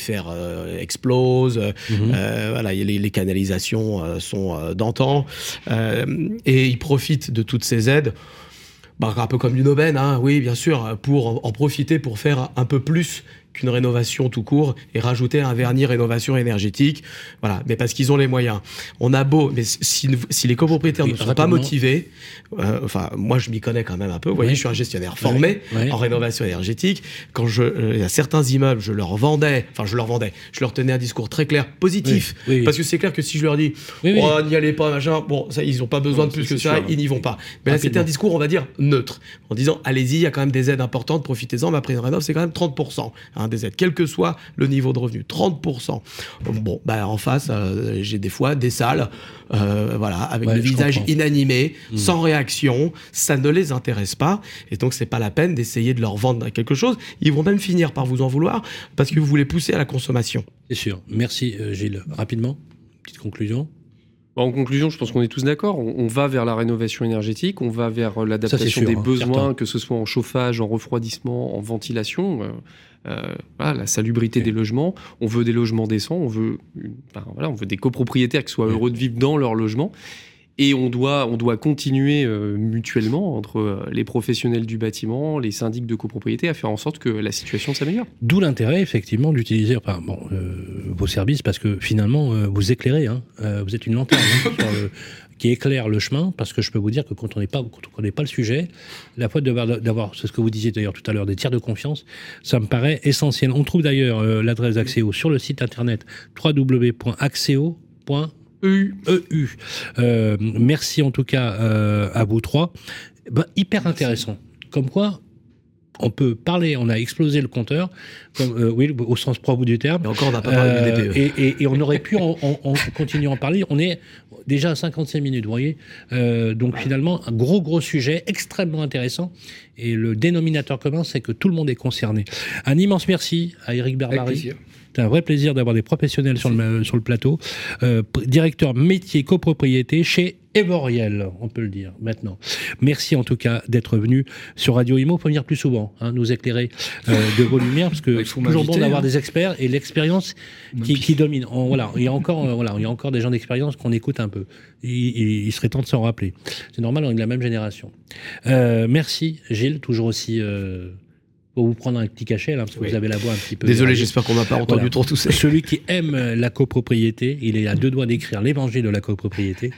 explosent, voilà, les canalisations sont d'antan, et ils profitent de toutes ces aides. Un peu comme une aubaine, oui, bien sûr, pour en profiter pour faire un peu plus qu'une rénovation tout court et rajouter un vernis rénovation énergétique. Voilà, mais parce qu'ils ont les moyens. On a beau, mais si les copropriétaires ne sont pas motivés, moi je m'y connais quand même un peu. Vous voyez, je suis un gestionnaire formé en rénovation énergétique. Quand il y a certains immeubles, je leur tenais un discours très clair, positif, parce que c'est clair que si je leur dis, n'y allez pas, machin, ça, ils n'ont pas besoin de plus que ça, ils n'y vont pas. Mais là, c'était un discours, on va dire, neutre, en disant, allez-y, il y a quand même des aides importantes, profitez-en, mais après une rénov, c'est quand même 30%. Des aides, quel que soit le niveau de revenu, 30%. En face, j'ai des fois des salles, avec le visage inanimé, sans réaction, ça ne les intéresse pas, et donc c'est pas la peine d'essayer de leur vendre quelque chose. Ils vont même finir par vous en vouloir parce que vous les poussez à la consommation. C'est sûr. Merci Gilles. Rapidement, petite conclusion. En conclusion, je pense qu'on est tous d'accord. On va vers la rénovation énergétique, on va vers l'adaptation des besoins, certain. Que ce soit en chauffage, en refroidissement, en ventilation. La salubrité des logements. On veut des logements décents. On veut des copropriétaires qui soient heureux de vivre dans leur logement. Et on doit continuer mutuellement entre les professionnels du bâtiment, les syndics de copropriété, à faire en sorte que la situation s'améliore. D'où l'intérêt, effectivement, d'utiliser vos services, parce que finalement, vous éclairez. Vous êtes une lanterne qui éclaire le chemin, parce que je peux vous dire que quand on ne connaît pas le sujet, la fois d'avoir, c'est ce que vous disiez d'ailleurs tout à l'heure, des tiers de confiance, ça me paraît essentiel. On trouve d'ailleurs l'adresse d'Axéo sur le site internet www.axéo.eu. Merci en tout cas à vous trois. Hyper intéressant. Comme quoi, on peut parler, on a explosé le compteur, au sens propre du terme. Et encore, on n'a pas parlé du DPE. Et on aurait pu en continuer à en parler. On est déjà à 55 minutes, vous voyez. Donc finalement, un gros sujet extrêmement intéressant. Et le dénominateur commun, c'est que tout le monde est concerné. Un immense merci à Éric Berbary. C'est un vrai plaisir d'avoir des professionnels sur le plateau. Directeur métier copropriété chez Evoriel, on peut le dire maintenant. Merci en tout cas d'être venu sur Radio Imo. Il faut venir plus souvent, nous éclairer de vos lumières, parce que c'est toujours bon d'avoir des experts et l'expérience qui domine. Il y a encore des gens d'expérience qu'on écoute un peu. Il serait temps de s'en rappeler. C'est normal, on est de la même génération. Merci Gilles, toujours aussi... Pour vous prendre un petit cachet, là, parce que vous avez la voix un petit peu... Désolé, j'espère qu'on n'a pas entendu trop tout ça. Celui qui aime la copropriété, il est à 2 doigts d'écrire l'évangile de la copropriété.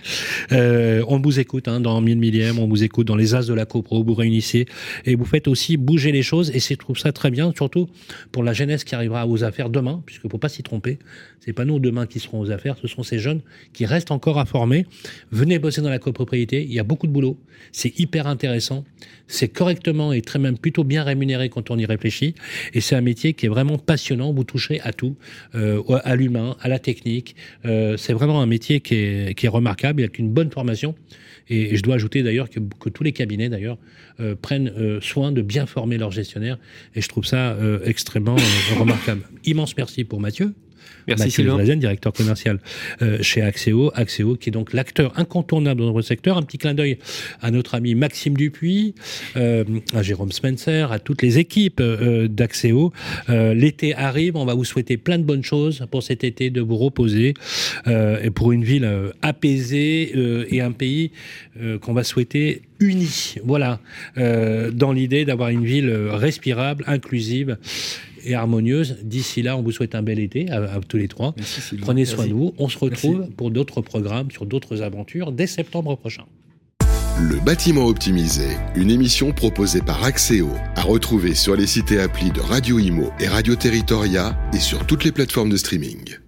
On vous écoute dans 1000 millième, on vous écoute dans les As de la copro, vous réunissez, et vous faites aussi bouger les choses, et je trouve ça très bien, surtout pour la jeunesse qui arrivera aux affaires demain, puisqu'il ne faut pas s'y tromper. C'est pas nous demain qui serons aux affaires, ce sont ces jeunes qui restent encore à former. Venez bosser dans la copropriété, il y a beaucoup de boulot, c'est hyper intéressant, c'est correctement et très même plutôt bien rémunéré quand on y réfléchit, et c'est un métier qui est vraiment passionnant, vous toucherez à tout, à l'humain, à la technique, c'est vraiment un métier qui est remarquable, avec une bonne formation, et je dois ajouter d'ailleurs que tous les cabinets d'ailleurs prennent soin de bien former leurs gestionnaires, et je trouve ça extrêmement remarquable. Immense merci pour Mathieu. Merci Mathieu Sylvain. Levazen, directeur commercial chez Axéo qui est donc l'acteur incontournable dans notre secteur. Un petit clin d'œil à notre ami Maxime Dupuis, à Jérôme Spencer, à toutes les équipes d'Axéo. L'été arrive, on va vous souhaiter plein de bonnes choses pour cet été, de vous reposer, et pour une ville apaisée et un pays qu'on va souhaiter uni. Voilà, dans l'idée d'avoir une ville respirable, inclusive et harmonieuse. D'ici là, on vous souhaite un bel été à tous les trois. Merci, prenez soin de vous. On se retrouve pour d'autres programmes, sur d'autres aventures dès septembre prochain. Le bâtiment optimisé, une émission proposée par Axéo, à retrouver sur les sites et applis de Radio Imo et Radio Territoria et sur toutes les plateformes de streaming.